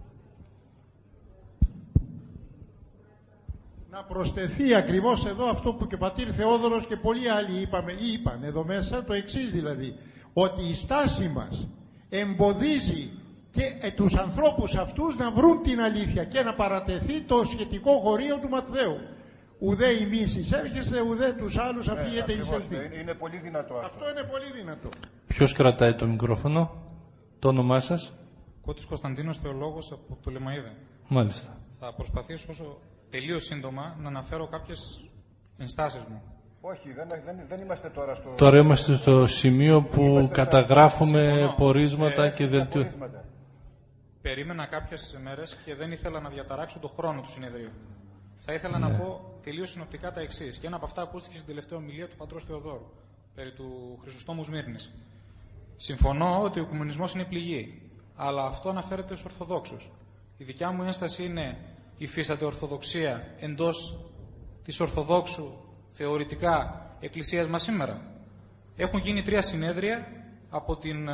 Να προσθεθεί ακριβώς εδώ αυτό που και ο πατήρ Θεόδωρος και πολλοί άλλοι είπαμε, ή είπαν εδώ μέσα, το εξής δηλαδή, ότι η στάση μας εμποδίζει και ε, τους ανθρώπους αυτούς να βρουν την αλήθεια και να παρατεθεί το σχετικό χωρίο του Ματθαίου. Ουδέ ημείς εισέρχεστε, ουδέ τους άλλους αφήγετε εισελθεί. Είναι, είναι πολύ δυνατό αυτό. Αυτό είναι πολύ δυνατό. Ποιος κρατάει το μικρόφωνο, το όνομά σας? Κώτης Κωνσταντίνος, θεολόγος από το Λεμαΐδα. Μάλιστα. Θα προσπαθήσω όσο τελείως σύντομα να αναφέρω κάποιες ενστάσεις μου. Όχι, δεν, δεν, δεν είμαστε τώρα στο... Τώρα είμαστε στο σημείο που Είμαστε καταγράφουμε Συμφωνώ. πορίσματα Ε, και δελτίο. Περίμενα κάποιες μέρες και δεν ήθελα να διαταράξω το χρόνο του συνεδρίου. Θα ήθελα Ναι. να πω τελείως συνοπτικά τα εξής. Και ένα από αυτά ακούστηκε στην τελευταία ομιλία του πατρός Θεοδόρου, περί του Χρυσοστόμου Σμύρνης. Συμφωνώ ότι ο οικουμενισμός είναι πληγή, αλλά αυτό αναφέρεται στους Ορθοδόξους. Η δικιά μου ένσταση είναι: υφίσταται Ορθοδοξία εντός της Ορθοδόξου θεωρητικά εκκλησίας μας σήμερα? Έχουν γίνει τρία συνέδρια από την,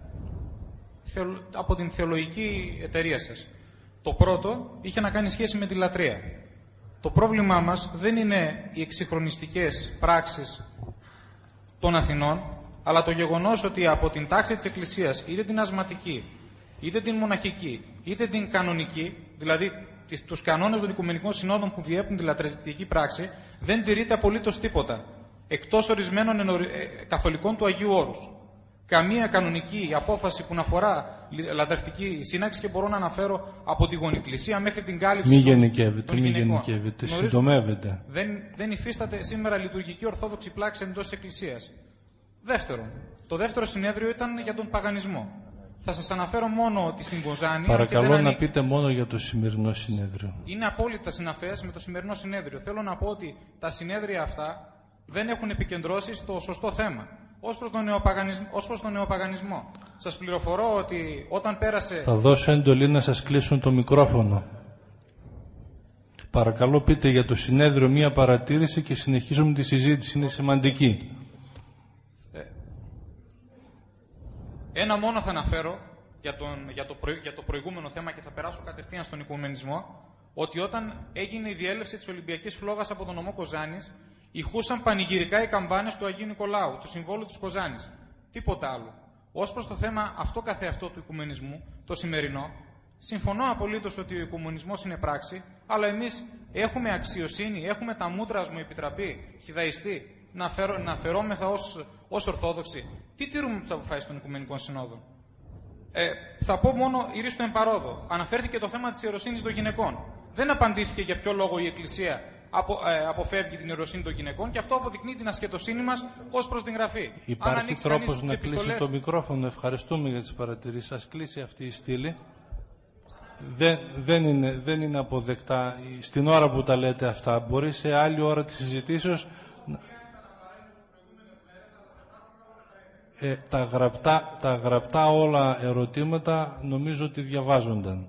από την θεολογική εταιρεία σας. Το πρώτο είχε να κάνει σχέση με τη λατρεία. Το πρόβλημά μας δεν είναι οι εξυγχρονιστικές πράξεις των Αθηνών, αλλά το γεγονός ότι από την τάξη της Εκκλησίας, είτε την ασματική, είτε την μοναχική, είτε την κανονική, δηλαδή τους κανόνες των Οικουμενικών Συνόδων που διέπουν τη λατρευτική πράξη, δεν τηρείται απολύτως τίποτα, εκτός ορισμένων ενορι... ε, καθολικών του Αγίου Όρους. Καμία κανονική απόφαση που να αφορά λατρευτική σύναξη, και μπορώ να αναφέρω από τη γονικλησία μέχρι την κάλυψη Μη των, γενικεύεται, των μη γυναικών. γενικεύεται, Γνωρίζω, συντομεύεται. Δεν, δεν υφίσταται σήμερα λειτουργική ορθόδοξη πράξη εντός της Εκκλησίας. Δεύτερον, το δεύτερο συνέδριο ήταν για τον παγανισμό. Θα σας αναφέρω μόνο ότι στην Κοζάνη... Παρακαλώ δεν να ανήκει... πείτε μόνο για το σημερινό συνέδριο. Είναι απόλυτα συναφές με το σημερινό συνέδριο. Θέλω να πω ότι τα συνέδρια αυτά δεν έχουν επικεντρώσει στο σωστό θέμα. Ως προς τον νεοπαγανισμό, ως προς τον νεοπαγανισμό. Σας πληροφορώ ότι όταν πέρασε... Θα δώσω εντολή να σας κλείσουν το μικρόφωνο. Παρακαλώ πείτε για το συνέδριο μία παρατήρηση και συνεχίζουμε τη συζήτηση. Είναι σημαντική. Ένα μόνο θα αναφέρω για, τον, για, το προ, για το προηγούμενο θέμα και θα περάσω κατευθείαν στον οικουμενισμό, ότι όταν έγινε η διέλευση της Ολυμπιακής Φλόγας από τον νομό Κοζάνης, ηχούσαν πανηγυρικά οι καμπάνες του Αγίου Νικολάου, του συμβόλου της Κοζάνης. Τίποτα άλλο. Ως προς το θέμα αυτό καθεαυτό του οικουμενισμού, το σημερινό, Συμφωνώ απολύτως ότι ο οικουμενισμός είναι πράξη, αλλά εμείς έχουμε αξιοσύνη, έχουμε τα μούτρα μου επιτραπεί, χιδαϊστεί, να, φερω, να φερόμεθα ως, ως Ορθόδοξοι. Τι τηρούμε από τις αποφάσεις των Οικουμενικών Συνόδων? Ε, θα πω μόνο ηρίστο εμπαρόδο. Αναφέρθηκε το θέμα της ιεροσύνης των γυναικών. Δεν απαντήθηκε για ποιο λόγο η Εκκλησία απο, ε, αποφεύγει την ιεροσύνη των γυναικών και αυτό αποδεικνύει την ασχετοσύνη μας ως προς την γραφή. Υπάρχει τρόπος να επιστολές... κλείσει το μικρόφωνο. Ευχαριστούμε για τις παρατηρήσεις. Ας κλείσει αυτή η στήλη. Δεν, δεν, είναι, δεν είναι αποδεκτά στην ώρα που τα λέτε αυτά. Μπορεί σε άλλη ώρα της συζητήσεως ε, τα, γραπτά, τα γραπτά όλα ερωτήματα νομίζω ότι διαβάζονταν.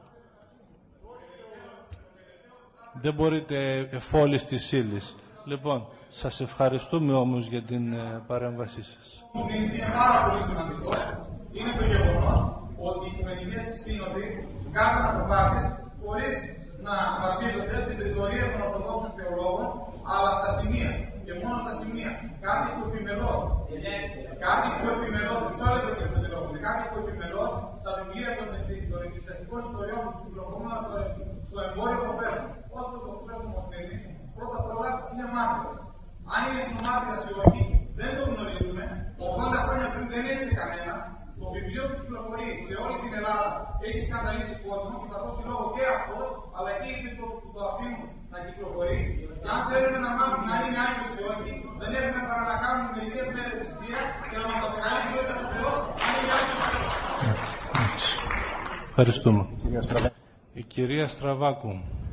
Δεν μπορείτε εφόλης της ύλης. Λοιπόν, σας ευχαριστούμε όμως για την ε, παρέμβασή σας. Είναι πάρα πολύ σημαντικό. Είναι το γεγονός ότι οι Οικουμενικές Σύνοδοι βγάζουν αποφάσεις χωρίς να βασίζονται στις θεωρίες των Ορθοδόξων θεολόγων, αλλά στα σημεία. Και μόνο στα σημεία. Κάτι που επιμελώς. Κάτι που επιμελώς. Μισό λεπτό κύριε Σωτηρόπουλε. Κάτι που επιμελώς στα βιβλία των εκκλησιαστικών ιστοριών που κυκλοφορούν στο εμπόριο των φέρων. Ως το Ομοσπονδιακός, πρώτα απ' όλα είναι μάρτυρας. Αν είναι μάρτυρας ή όχι, δεν το γνωρίζουμε. ογδόντα χρόνια πριν δεν έζησε κανένα. Το βιβλίο που κυκλοφορεί σε όλη την Ελλάδα έχει σκανδαλίσει κόσμο και θα δώσει λόγο και αυτός, αλλά και οι επίσκοποι που το αφήνουν να κυκλοφορεί. Και αν θέλουμε να μάθουμε αν είναι άγιος ή όχι, δεν έχουμε παρά να κάνουμε μερικές μέρες θυσία και να μας αποκαλύψει ότι ο Θεός αν είναι άγιος ή όχι. Ευχαριστούμε. Η κυρία Στραβάκου.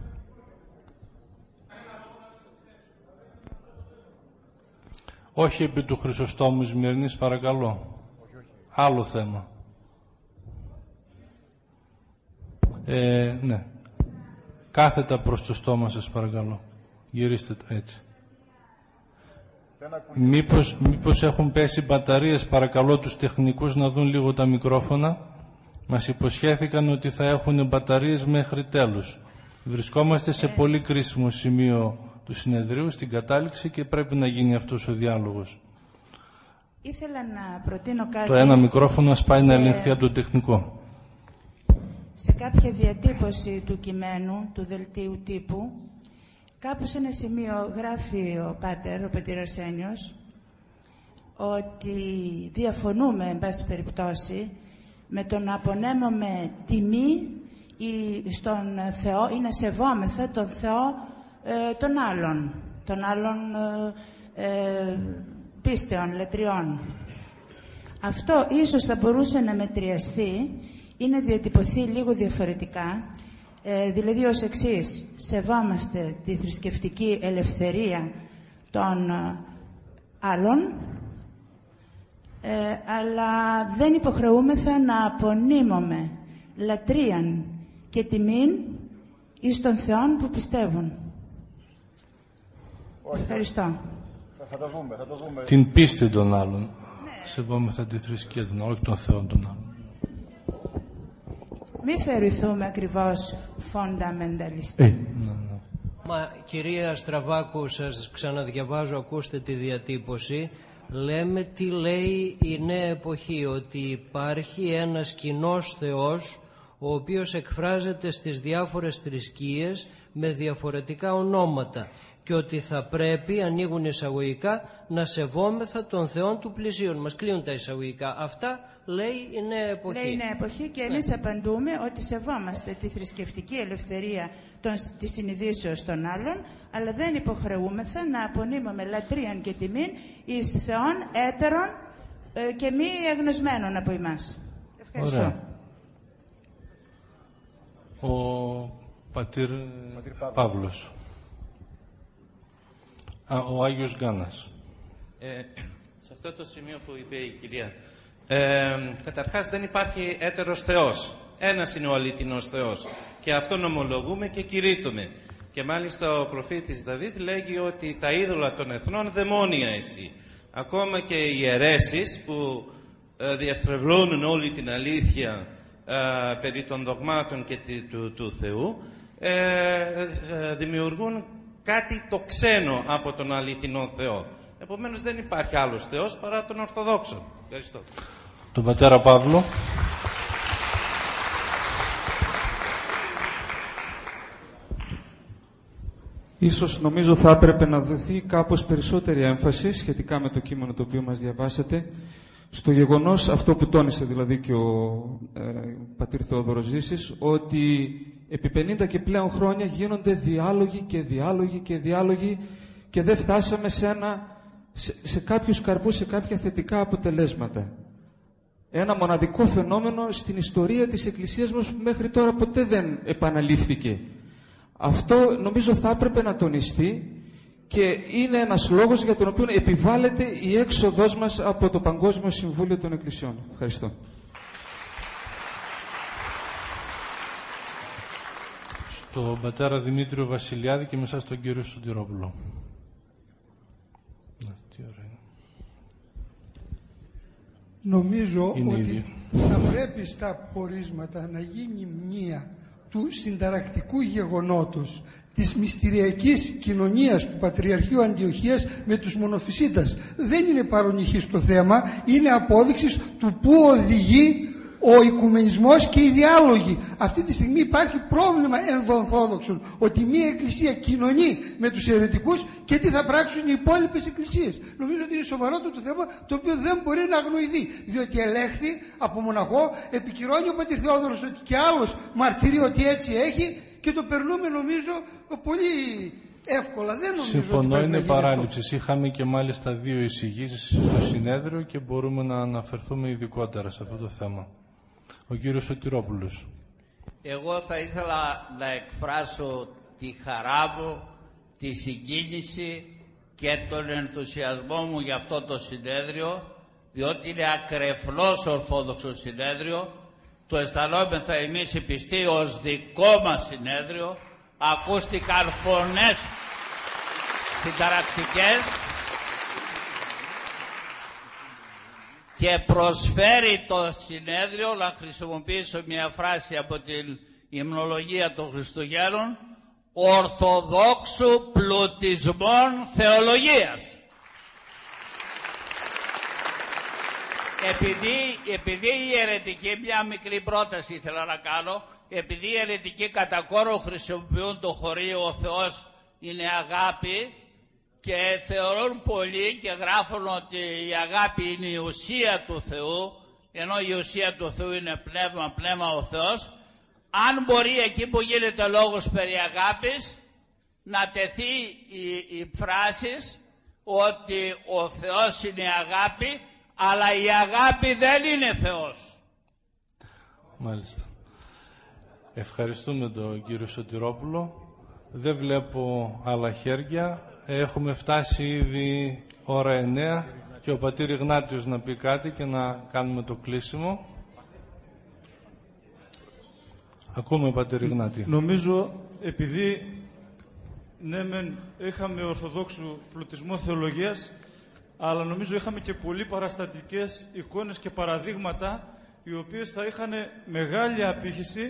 Όχι επί του Χρυσοστόμου Σμυρνής, παρακαλώ. Άλλο θέμα. Ε, ναι. Κάθετα προς το στόμα σας, παρακαλώ. Γυρίστε το έτσι. Μήπως, μήπως έχουν πέσει μπαταρίες, παρακαλώ τους τεχνικούς να δουν λίγο τα μικρόφωνα. Μας υποσχέθηκαν ότι θα έχουν μπαταρίες μέχρι τέλους. Βρισκόμαστε σε πολύ κρίσιμο σημείο του συνεδρίου, στην κατάληξη, και πρέπει να γίνει αυτός ο διάλογος. Ήθελα να προτείνω κάτι... Το ένα μικρόφωνο ας πάει σε... να ελεγχθεί από το τεχνικό. Σε κάποια διατύπωση του κειμένου, του δελτίου τύπου, κάπου σε ένα σημείο γράφει ο Πάτερ, ο Πατήρ Αρσένιος, ότι διαφωνούμε, εν πάση περιπτώσει, με το να απονέμουμε τιμή ή στον Θεό ή να σεβόμεθα τον Θεό ε, των άλλων, των άλλων ε, ε, πίστεων, λατριών. Αυτό ίσως θα μπορούσε να μετριαστεί ή να διατυπωθεί λίγο διαφορετικά, ε, δηλαδή ως εξής: σεβόμαστε τη θρησκευτική ελευθερία των ε, άλλων, ε, αλλά δεν υποχρεούμεθα να απονείμουμε λατρείαν και τιμήν εις των Θεών που πιστεύουν. Όχι. Ευχαριστώ. Θα, θα το δούμε, θα το δούμε. Την πίστη των άλλων. Ναι. Σεβόμεθα τη θρησκεία των άλλων, όχι των Θεών των άλλων. Μην θεωρηθούμε ακριβώς φονταμενταλιστές. Ε. Ναι, ναι. Μα κυρία Στραβάκου, σας ξαναδιαβάζω, ακούστε τη διατύπωση. Λέμε τι λέει η νέα εποχή, ότι υπάρχει ένας κοινός Θεός, ο οποίος εκφράζεται στις διάφορες θρησκείες με διαφορετικά ονόματα, και ότι θα πρέπει, ανοίγουν εισαγωγικά, να σεβόμεθα τον Θεόν του πλησίον μας. Κλείνουν τα εισαγωγικά. Αυτά λέει η νέα εποχή. Λέει η νέα εποχή και εμείς ναι. απαντούμε ότι σεβόμαστε τη θρησκευτική ελευθερία των, της συνειδήσεως των άλλων, αλλά δεν υποχρεούμεθα να απονείμουμε λατρείαν και τιμήν εις Θεών έτερων ε, και μη εγνωσμένων από εμάς. Ευχαριστώ. Ωραία. Ο Πατήρ, Πατήρ Παύλος. Παύλος. Α, ο Άγιος Γκάνας. Ε, σε αυτό το σημείο που είπε η κυρία, ε, καταρχάς δεν υπάρχει έτερος Θεός. Ένας είναι ο αληθινός Θεός. Και αυτόν ομολογούμε και κηρύττουμε. Και μάλιστα ο προφήτης Δαβίδ λέγει ότι τα είδωλα των εθνών δαιμόνια εσύ. Ακόμα και οι αιρέσεις που ε, διαστρεβλώνουν όλη την αλήθεια ε, περί των δογμάτων και του, του Θεού, ε, ε, δημιουργούν κάτι το ξένο από τον αληθινό Θεό. Επομένως δεν υπάρχει άλλος Θεός παρά τον Ορθοδόξο. Ευχαριστώ. Τον Πατέρα Παύλο. Ίσως νομίζω θα έπρεπε να δοθεί κάπως περισσότερη έμφαση σχετικά με το κείμενο το οποίο μας διαβάσατε στο γεγονός, αυτό που τόνισε δηλαδή και ο ε, πατήρ Θεόδωρος Ζήσης, ότι επί πενήντα και πλέον χρόνια γίνονται διάλογοι και διάλογοι και διάλογοι και δεν φτάσαμε σε, ένα, σε, σε κάποιους καρπούς, σε κάποια θετικά αποτελέσματα. Ένα μοναδικό φαινόμενο στην ιστορία της Εκκλησίας μας που μέχρι τώρα ποτέ δεν επαναλήφθηκε. Αυτό νομίζω θα έπρεπε να τονιστεί και είναι ένας λόγος για τον οποίο επιβάλλεται η έξοδός μας από το Παγκόσμιο Συμβούλιο των Εκκλησιών. Ευχαριστώ. Στον πατέρα Δημήτριο Βασιλιάδη και μετά στον κύριο Σωτηρόπουλο. Νομίζω είναι ότι ίδιο. θα πρέπει στα πορίσματα να γίνει μνήα του συνταρακτικού γεγονότος της μυστηριακής κοινωνίας του Πατριαρχείου Αντιοχίας με τους μονοφυσίτας. Δεν είναι παρονυχής το θέμα, είναι απόδειξη του πού οδηγεί ο οικουμενισμός και οι διάλογοι. Αυτή τη στιγμή υπάρχει πρόβλημα ενδοορθόδοξων, ότι μία εκκλησία κοινωνεί με τους αιρετικούς και τι θα πράξουν οι υπόλοιπες εκκλησίες. Νομίζω ότι είναι σοβαρό το θέμα, το οποίο δεν μπορεί να αγνοηθεί, διότι ελέγχθη από μοναχό, επικυρώνει ο πατήρ Θεόδωρος ότι και άλλος μαρτυρεί ότι έτσι έχει και το περνούμε νομίζω πολύ εύκολα. Δεν νομίζω. Συμφωνώ, ότι είναι είναι παράληψης. Είχαμε και μάλιστα δύο εισηγήσεις στο συνέδριο και μπορούμε να αναφερθούμε ειδικότερα σε αυτό το θέμα. Ο κύριος Σωτηρόπουλος. Εγώ θα ήθελα να εκφράσω τη χαρά μου, τη συγκίνηση και τον ενθουσιασμό μου για αυτό το συνέδριο, διότι είναι ακρεφλώς ορθόδοξο συνέδριο. Το αισθανόμεθα εμείς οι πιστοί ως δικό μας συνέδριο. Ακούστηκαν φωνές συνταρακτικές και προσφέρει το συνέδριο, να χρησιμοποιήσω μια φράση από την υμνολογία των Χριστουγέννων, ορθοδόξου πλουτισμών θεολογίας. Επειδή, επειδή η αιρετική, μια μικρή πρόταση ήθελα να κάνω, επειδή οι αιρετικοί κατά κόρο χρησιμοποιούν το χωρίο «Ο Θεός είναι αγάπη» και θεωρούν πολλοί και γράφουν ότι η αγάπη είναι η ουσία του Θεού, ενώ η ουσία του Θεού είναι πνεύμα, πνεύμα ο Θεός, αν μπορεί εκεί που γίνεται λόγος περί αγάπης να τεθεί η, η φράση ότι ο Θεός είναι αγάπη, αλλά η αγάπη δεν είναι Θεός. Μάλιστα. Ευχαριστούμε τον κύριο Σωτηρόπουλο. Δεν βλέπω άλλα χέρια. Έχουμε φτάσει ήδη ώρα εννέα και ο πατήρ Ιγνάτιος να πει κάτι και να κάνουμε το κλείσιμο. Ακούμε, πατήρ Ιγνάτη. Νομίζω, επειδή ναι μεν είχαμε ορθοδόξου πλουτισμό θεολογίας, αλλά νομίζω είχαμε και πολύ παραστατικές εικόνες και παραδείγματα οι οποίες θα είχαν μεγάλη απήχηση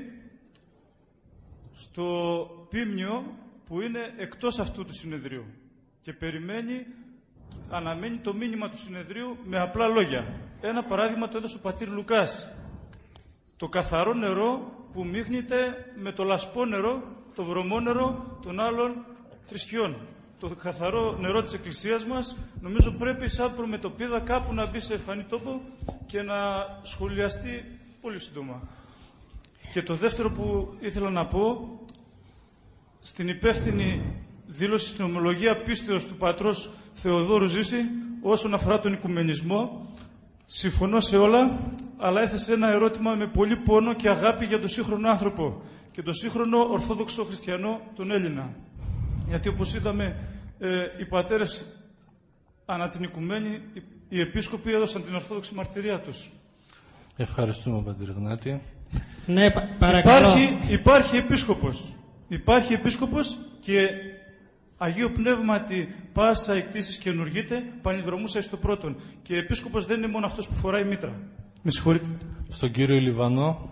στο πίμνιο που είναι εκτός αυτού του συνεδρίου και περιμένει, αναμένει το μήνυμα του συνεδρίου με απλά λόγια. Ένα παράδειγμα το έδωσε ο πατήρ Λουκάς. Το καθαρό νερό που μίχνεται με το λασπό νερό, το βρωμό νερό των άλλων θρησκειών. Το καθαρό νερό της Εκκλησίας μας νομίζω πρέπει σαν προμετωπίδα κάπου να μπει σε εμφανή τόπο και να σχολιαστεί πολύ σύντομα. Και το δεύτερο που ήθελα να πω, στην υπεύθυνη δήλωση στην ομολογία πίστεως του πατρός Θεοδόρου Ζήση όσον αφορά τον οικουμενισμό, συμφωνώ σε όλα, αλλά έθεσε ένα ερώτημα με πολύ πόνο και αγάπη για τον σύγχρονο άνθρωπο και τον σύγχρονο ορθόδοξο χριστιανό, τον Έλληνα. Γιατί όπως είδαμε, ε, οι πατέρες ανά την οικουμένη, οι επίσκοποι έδωσαν την ορθόδοξη μαρτυρία τους. Ευχαριστούμε, πατήρ Γνάτη. Ναι, παρακαλώ. Υπάρχει, υπάρχει επίσκοπος. Υπάρχει επίσκοπος και Αγίο Πνεύματι πάσα εκτίσεις και ενουργείται, πανηδρομούσα εις το πρώτον. Και επίσκοπος δεν είναι μόνο αυτός που φοράει μήτρα. Με συγχωρείτε. Στον κύριο Λιβανό.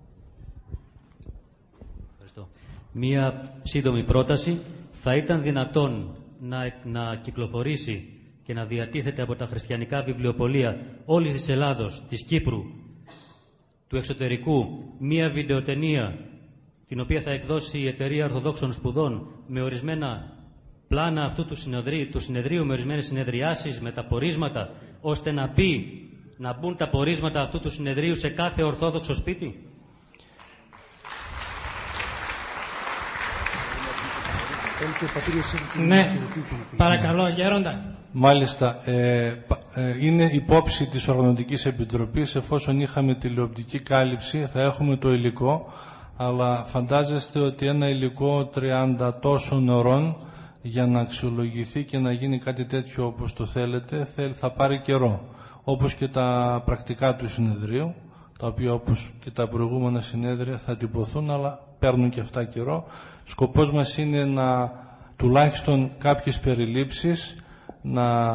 Ευχαριστώ. Μία σύντομη πρόταση. Θα ήταν δυνατόν να, να κυκλοφορήσει και να διατίθεται από τα χριστιανικά βιβλιοπωλεία όλης της Ελλάδος, της Κύπρου, του εξωτερικού, μία βιντεοτενία την οποία θα εκδώσει η Εταιρεία Ορθοδόξων Σπουδών με ορισμένα πλάνα αυτού του συνεδρίου, του συνεδρίου με ορισμένες συνεδριάσεις, με τα πορίσματα, ώστε να μπει, να μπουν τα πορίσματα αυτού του συνεδρίου σε κάθε ορθόδοξο σπίτι? Ναι, παρακαλώ, Γέροντα. Μάλιστα, ε, ε, είναι υπόψη της Οργανωτικής Επιτροπής, εφόσον είχαμε τηλεοπτική κάλυψη θα έχουμε το υλικό, αλλά φαντάζεστε ότι ένα υλικό τριάντα τόσων ωρών για να αξιολογηθεί και να γίνει κάτι τέτοιο όπως το θέλετε θα πάρει καιρό, όπως και τα πρακτικά του συνεδρίου, τα οποία όπως και τα προηγούμενα συνέδρια θα τυπωθούν, αλλά παίρνουν και αυτά καιρό. Σκοπός μας είναι να τουλάχιστον κάποιες περιλήψεις να,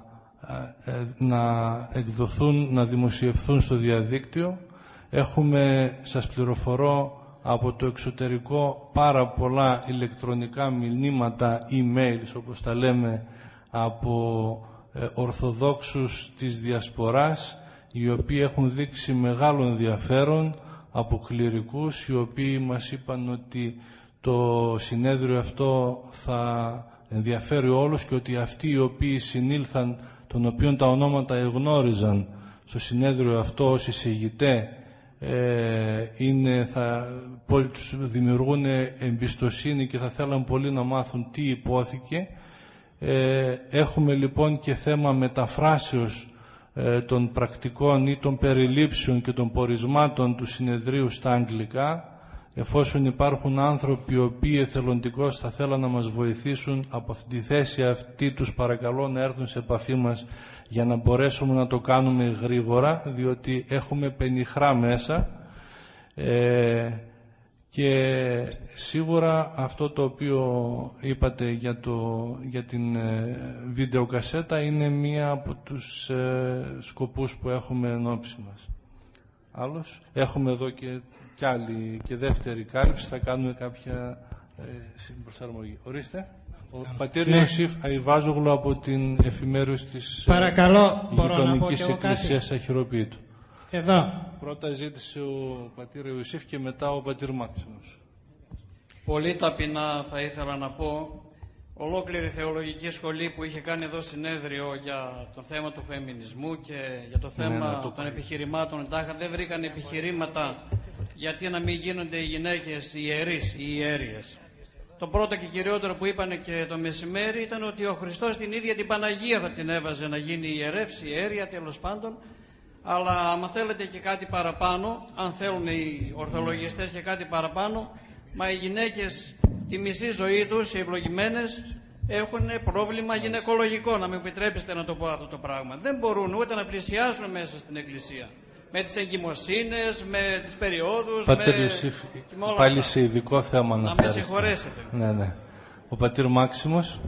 να εκδοθούν, να δημοσιευθούν στο διαδίκτυο. Έχουμε, σας πληροφορώ, από το εξωτερικό πάρα πολλά ηλεκτρονικά μηνύματα, emails όπως τα λέμε, από ε, Ορθοδόξους της Διασποράς, οι οποίοι έχουν δείξει μεγάλο ενδιαφέρον, από κληρικούς οι οποίοι μας είπαν ότι το συνέδριο αυτό θα ενδιαφέρει όλους και ότι αυτοί οι οποίοι συνήλθαν, των οποίων τα ονόματα εγνώριζαν στο συνέδριο αυτό ως εισηγητέ, ε, είναι, θα, τους δημιουργούν εμπιστοσύνη και θα θέλαν πολύ να μάθουν τι υπόθηκε. Ε, έχουμε λοιπόν και θέμα μεταφράσεως ε, των πρακτικών ή των περιλήψεων και των πορισμάτων του συνεδρίου στα αγγλικά. Εφόσον υπάρχουν άνθρωποι οι οποίοι εθελοντικώς θα θέλαν να μας βοηθήσουν από αυτή τη θέση αυτή, τους παρακαλώ να έρθουν σε επαφή μας για να μπορέσουμε να το κάνουμε γρήγορα, διότι έχουμε πενιχρά μέσα ε, και σίγουρα αυτό το οποίο είπατε για, το, για την ε, βίντεο κασέτα είναι μία από τους ε, σκοπούς που έχουμε ενόψει μας. Άλλος, έχουμε εδώ και και άλλη και δεύτερη κάλυψη, θα κάνουμε κάποια ε, προσαρμογή. Ορίστε. Ο πατήρ ναι. Ιωσήφ Αϊβάζογλου από την εφημέρωση της Παρακαλώ, ε, γειτονικής εκκλησίας Αχυροποίητου. Εδώ. Πρώτα ζήτησε ο πατήρ Ιωσήφ και μετά ο πατήρ Μάξιμος. Πολύ ταπεινά θα ήθελα να πω, ολόκληρη θεολογική σχολή που είχε κάνει εδώ συνέδριο για το θέμα του φεμινισμού και για το θέμα ναι, το των επιχειρημάτων, τάχα δεν βρήκαν επιχειρήματα γιατί να μην γίνονται οι γυναίκες ιερείς, οι ιέρειες. Το πρώτο και κυριότερο που είπανε και το μεσημέρι ήταν ότι ο Χριστός την ίδια την Παναγία θα την έβαζε να γίνει ιερεύς, ιέρεια τέλος πάντων. Αλλά άμα θέλετε και κάτι παραπάνω, αν θέλουν οι ορθολογιστές και κάτι παραπάνω, μα οι γυναίκες τη μισή ζωή τους, οι ευλογημένες, έχουν πρόβλημα γυναικολογικό, να με επιτρέψετε να το πω αυτό το πράγμα. Δεν μπορούν ούτε να πλησιάσουν μέσα στην Εκκλησία. Με τις εγκυμοσύνες, με τις περιόδους, Πατήρ με... Ιωσήφ, πάλι αυτά. Σε ειδικό θέμα να αναφέρεστε. με συγχωρέσετε. Ναι, ναι. Ο πατήρ Μάξιμος.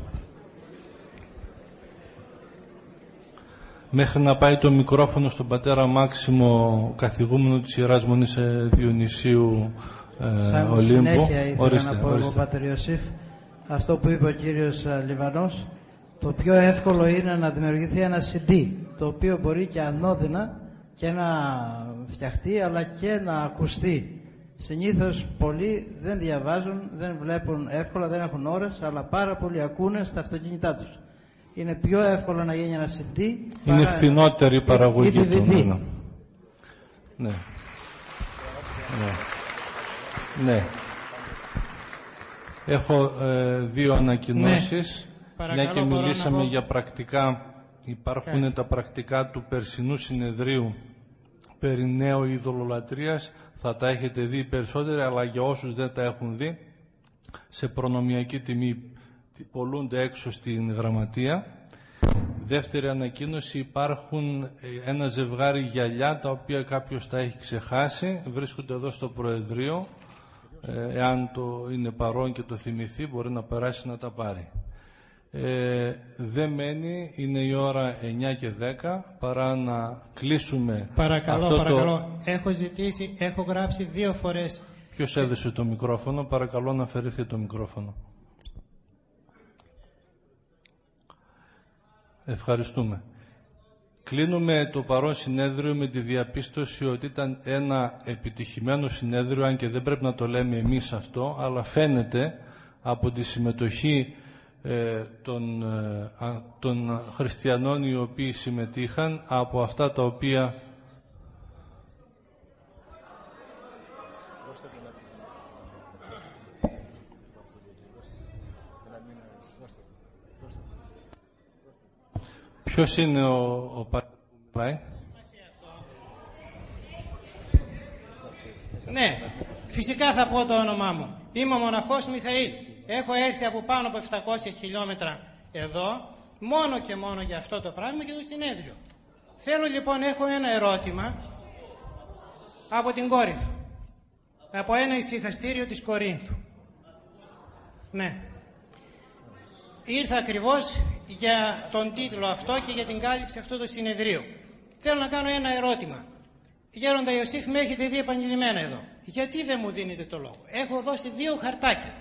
Μέχρι να πάει το μικρόφωνο στον πατέρα Μάξιμο, καθηγούμενο της Ιεράς Μονής Διονυσίου ε, Σαν Ολύμπου. συνέχεια ήθελα ορίστε, να πω ορίστε. εγώ, πατήρ Ιωσήφ, αυτό που είπε ο κύριος Λιβανός, το πιο εύκολο είναι να δημιουργηθεί ένα σι ντι, το οποίο μπορεί και ανώδυνα και να φτιαχτεί αλλά και να ακουστεί. Συνήθως πολλοί δεν διαβάζουν, δεν βλέπουν εύκολα, δεν έχουν ώρες, αλλά πάρα πολλοί ακούνε στα αυτοκίνητά τους. Είναι πιο εύκολο να γίνει ένα σι ντι. Είναι φθηνότερη η παραγωγή του. Ναι. Ναι. Ναι. Ναι. Έχω ε, δύο ανακοινώσεις. Ναι. Μια και μιλήσαμε πω... για πρακτικά. Υπάρχουν ναι. τα πρακτικά του περσινού συνεδρίου περί νέου ειδωλολατρίας. Θα τα έχετε δει περισσότεροι, αλλά για όσους δεν τα έχουν δει, σε προνομιακή τιμή πολλούνται έξω στην γραμματεία. Δεύτερη ανακοίνωση, υπάρχουν ένα ζευγάρι γυαλιά τα οποία κάποιος τα έχει ξεχάσει, βρίσκονται εδώ στο Προεδρείο. Εάν το είναι παρόν και το θυμηθεί, μπορεί να περάσει να τα πάρει. Ε, δεν μένει, είναι η ώρα εννιά και δέκα, παρά να κλείσουμε. Παρακαλώ, αυτό παρακαλώ. Το... Έχω ζητήσει, έχω γράψει δύο φορές. Ποιος έδεσε το μικρόφωνο, παρακαλώ να αφαιρεθεί το μικρόφωνο. Ευχαριστούμε. Κλείνουμε το παρόν συνέδριο με τη διαπίστωση ότι ήταν ένα επιτυχημένο συνέδριο, αν και δεν πρέπει να το λέμε εμείς αυτό, αλλά φαίνεται από τη συμμετοχή ε, των, ε, των χριστιανών οι οποίοι συμμετείχαν από αυτά τα οποία Ποιος είναι ο, ο πατέρ που μιλάει? Ναι, φυσικά θα πω το όνομά μου. Είμαι ο μοναχός Μιχαήλ. Έχω έρθει από πάνω από επτακόσια χιλιόμετρα εδώ, μόνο και μόνο για αυτό το πράγμα και το συνέδριο. Θέλω λοιπόν, έχω ένα ερώτημα από την Κόρινθο. Από ένα ησυχαστήριο της Κορίνθου. Ναι. Ήρθα ακριβώς για τον τίτλο αυτό και για την κάλυψη αυτού του συνεδρίου. Θέλω να κάνω ένα ερώτημα. Γέροντα Ιωσήφ, με έχετε δει επανειλημμένα εδώ. Γιατί δεν μου δίνετε το λόγο? Έχω δώσει δύο χαρτάκια.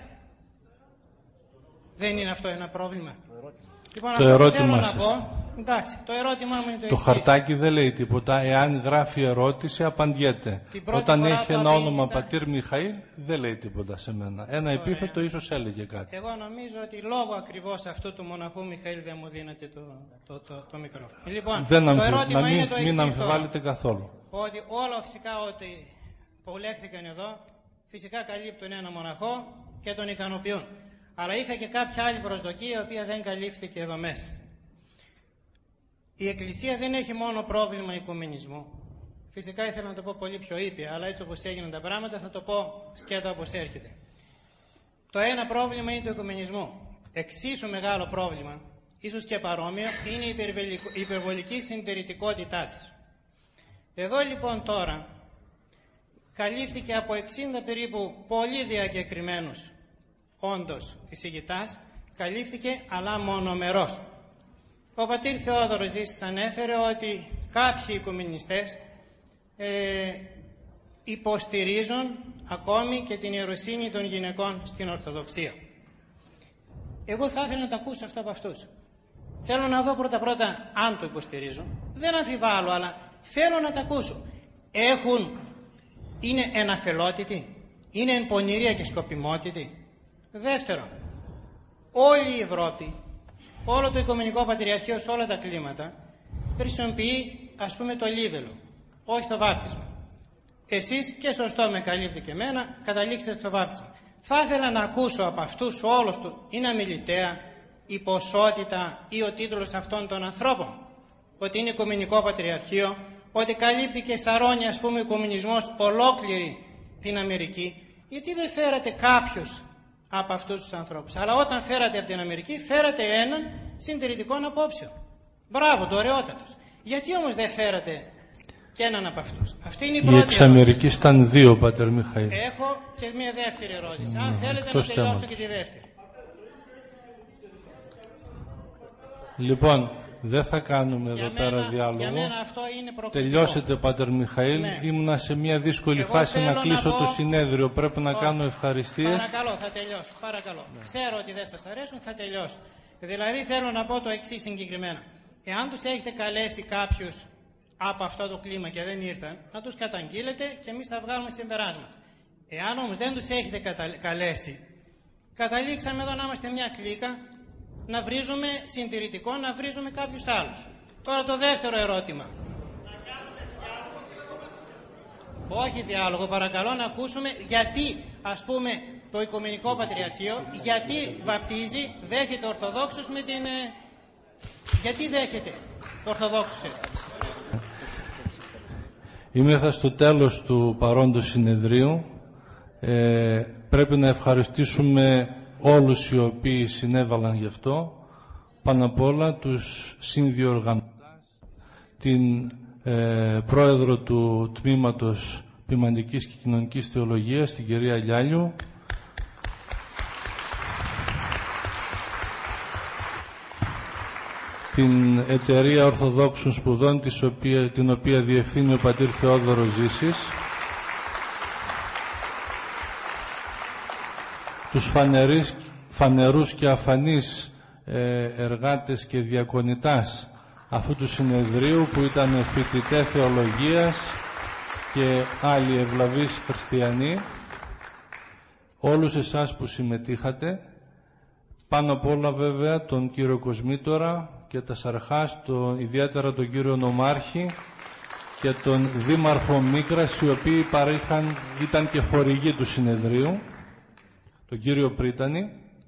Δεν είναι αυτό ένα πρόβλημα? Λοιπόν, το αυτό ερώτημα θέλω σας. να πω. Εντάξει, το ερώτημά μου είναι το Το εξής. χαρτάκι δεν λέει τίποτα. Εάν γράφει ερώτηση, απαντιέται. Όταν φορά έχει το ένα όνομα απήντησα. πατήρ Μιχαήλ, δεν λέει τίποτα σε μένα. Ένα Ωραία. επίθετο ίσως έλεγε κάτι. Εγώ νομίζω ότι λόγω ακριβώς αυτού του μοναχού Μιχαήλ δεν μου δίνετε το, το, το, το μικρόφωνο. Λοιπόν, Δεν το αμφι... ερώτημα να μην, είναι το μην εξής αμφιβάλλετε τώρα. καθόλου. Ότι όλα φυσικά ότι που λέχθηκαν εδώ, φυσικά καλύπτουν ένα μοναχό και τον ικανοποιούν. Αλλά είχα και κάποια άλλη προσδοκία, η οποία δεν καλύφθηκε εδώ μέσα. Η Εκκλησία δεν έχει μόνο πρόβλημα οικουμενισμού. Φυσικά ήθελα να το πω πολύ πιο ήπια, αλλά έτσι όπως έγιναν τα πράγματα θα το πω σκέτα όπως έρχεται. Το ένα πρόβλημα είναι το οικουμενισμού. Εξίσου μεγάλο πρόβλημα, ίσως και παρόμοιο, είναι η υπερβολική συντηρητικότητά της. Εδώ λοιπόν τώρα καλύφθηκε από εξήντα περίπου πολύ διακεκριμένους όντως εισηγητάς, καλύφθηκε αλλά μονομερός. Ο πατήρ Θεόδωρος Ζήσης ανέφερε ότι κάποιοι οικουμενιστές ε, υποστηρίζουν ακόμη και την ιεροσύνη των γυναικών στην Ορθοδοξία. Εγώ θα ήθελα να τα ακούσω αυτά από αυτούς. Θέλω να δω πρώτα-πρώτα αν το υποστηρίζουν. Δεν αμφιβάλλω, αλλά θέλω να τα ακούσω. Έχουν, είναι εναφελότητοι, είναι εν πονηρία και σκοπιμότητοι. Δεύτερον, όλη η Ευρώπη, όλο το Οικουμενικό Πατριαρχείο σε όλα τα κλίματα χρησιμοποιεί, ας πούμε, το λίβελο, όχι το βάπτισμα. Εσείς, και σωστό με καλύπτει και εμένα, καταλήξετε στο βάπτισμα. Θα ήθελα να ακούσω από αυτούς όλους του, είναι αμιλητέα η ποσότητα ή ο τίτλος αυτών των ανθρώπων, ότι είναι Οικουμενικό Πατριαρχείο, ότι καλύπτει και σαρώνει, ας πούμε, ο οικουμενισμός ολόκληρη την Αμερική. Γιατί δεν φέρατε κάποιους από αυτούς τους ανθρώπους? Αλλά όταν φέρατε από την Αμερική, φέρατε έναν συντηρητικών απόψεων. Μπράβο, το ωραιότατος. Γιατί όμως δεν φέρατε και έναν από αυτούς? Αυτή είναι η Η πρώτη εξ ερώτηση. Αμερικής ήταν δύο, πατέρ Μιχαήλ. Έχω και μια δεύτερη ερώτηση. Αν Ναι, θέλετε να εκτός τελειώσω θέματος. και τη δεύτερη. Λοιπόν, δεν θα κάνουμε Για εδώ μένα- πέρα διάλογο. για μένα αυτό είναι προκλητικό. Τελειώσετε, πατέρ Μιχαήλ. Ναι. Ήμουνα σε μια δύσκολη Εγώ φάση θέλω να να κλείσω πω- το συνέδριο. Πρέπει να Όχι. κάνω ευχαριστίες. Παρακαλώ, θα τελειώσω. Παρακαλώ. Ξέρω ότι δεν σας αρέσουν, θα τελειώσω. Δηλαδή θέλω να πω το εξής συγκεκριμένα. Εάν τους έχετε καλέσει κάποιους από αυτό το κλίμα και δεν ήρθαν, να τους καταγγείλετε και εμείς θα βγάλουμε συμπεράσματα. Εάν όμως δεν τους έχετε κατα- καλέσει, καταλήξαμε εδώ να είμαστε μια κλίκα, να βρίζουμε συντηρητικό, να βρίζουμε κάποιους άλλους. Τώρα το δεύτερο ερώτημα. Όχι διάλογο, παρακαλώ να ακούσουμε γιατί, ας πούμε, το Οικουμενικό Πατριαρχείο, γιατί βαπτίζει, δέχεται Ορθοδόξους με την... ε, γιατί δέχεται Ορθοδόξους έτσι? Είμεθα στο τέλος του παρόντος συνεδρίου. Ε, πρέπει να ευχαριστήσουμε όλους οι οποίοι συνέβαλαν γι' αυτό. Πάνω απ' όλα τους συνδιοργανωτές, την ε, πρόεδρο του Τμήματος Ποιμαντικής και Κοινωνικής Θεολογίας, την κυρία Λιάλιου, την Εταιρεία Ορθοδόξων Σπουδών, της οποία, την οποία διευθύνει ο πατήρ Θεόδωρος Ζήσης, τους φανερείς, φανερούς και αφανείς ε, εργάτες και διακονητάς αυτού του συνεδρίου, που ήταν φοιτητές θεολογίας και άλλοι ευλαβείς χριστιανοί, όλους εσάς που συμμετείχατε. πάνω απ' όλα βέβαια τον κύριο Κοσμήτορα και τα Σαρχάς, τον, ιδιαίτερα τον κύριο Νομάρχη και τον Δήμαρχο Μίκρας, οι οποίοι παρήχαν, ήταν και χορηγοί του συνεδρίου, τον κύριο Πρίτανη.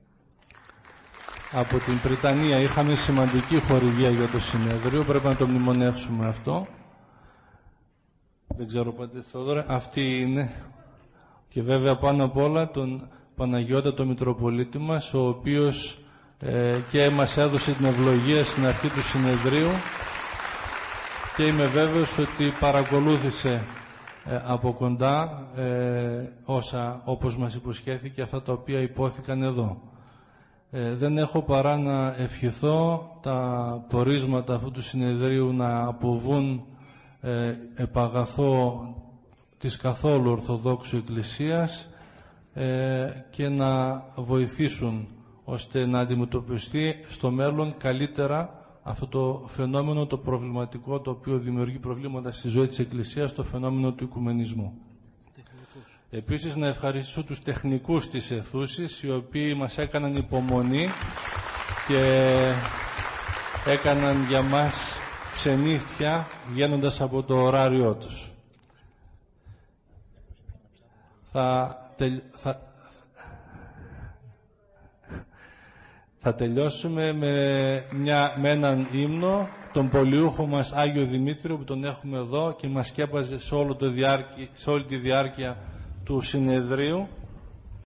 Από την Πριτανία είχαμε σημαντική χορηγία για το συνέδριο, πρέπει να το μνημονεύσουμε αυτό. Δεν ξέρω πατήρ Θεόδωρα, αυτή είναι. Και βέβαια πάνω απ' όλα τον Παναγιώτα το Μητροπολίτη μας, ο οποίος ε, και μας έδωσε την ευλογία στην αρχή του συνεδρίου και είμαι βέβαιος ότι παρακολούθησε ε, από κοντά ε, όσα, όπως μας υποσχέθηκε, αυτά τα οποία υπόθηκαν εδώ. Ε, δεν έχω παρά να ευχηθώ τα πορίσματα αυτού του συνεδρίου να αποβούν ε, επαγαθό της καθόλου Ορθοδόξου Εκκλησίας ε, και να βοηθήσουν ώστε να αντιμετωπιστεί στο μέλλον καλύτερα αυτό το φαινόμενο, το προβληματικό, το οποίο δημιουργεί προβλήματα στη ζωή της Εκκλησίας, το φαινόμενο του οικουμενισμού. Επίσης να ευχαριστήσω τους τεχνικούς της αιθούσης, οι οποίοι μας έκαναν υπομονή και έκαναν για μας ξενύχτια βγαίνοντας από το ωράριό τους. Θα, τελ, θα, θα τελειώσουμε με, μια, με έναν ύμνο, τον πολιούχο μας Άγιο Δημήτριο, που τον έχουμε εδώ και μας σκέπαζε σε, όλο το διάρκεια, σε όλη τη διάρκεια του συνεδρίου.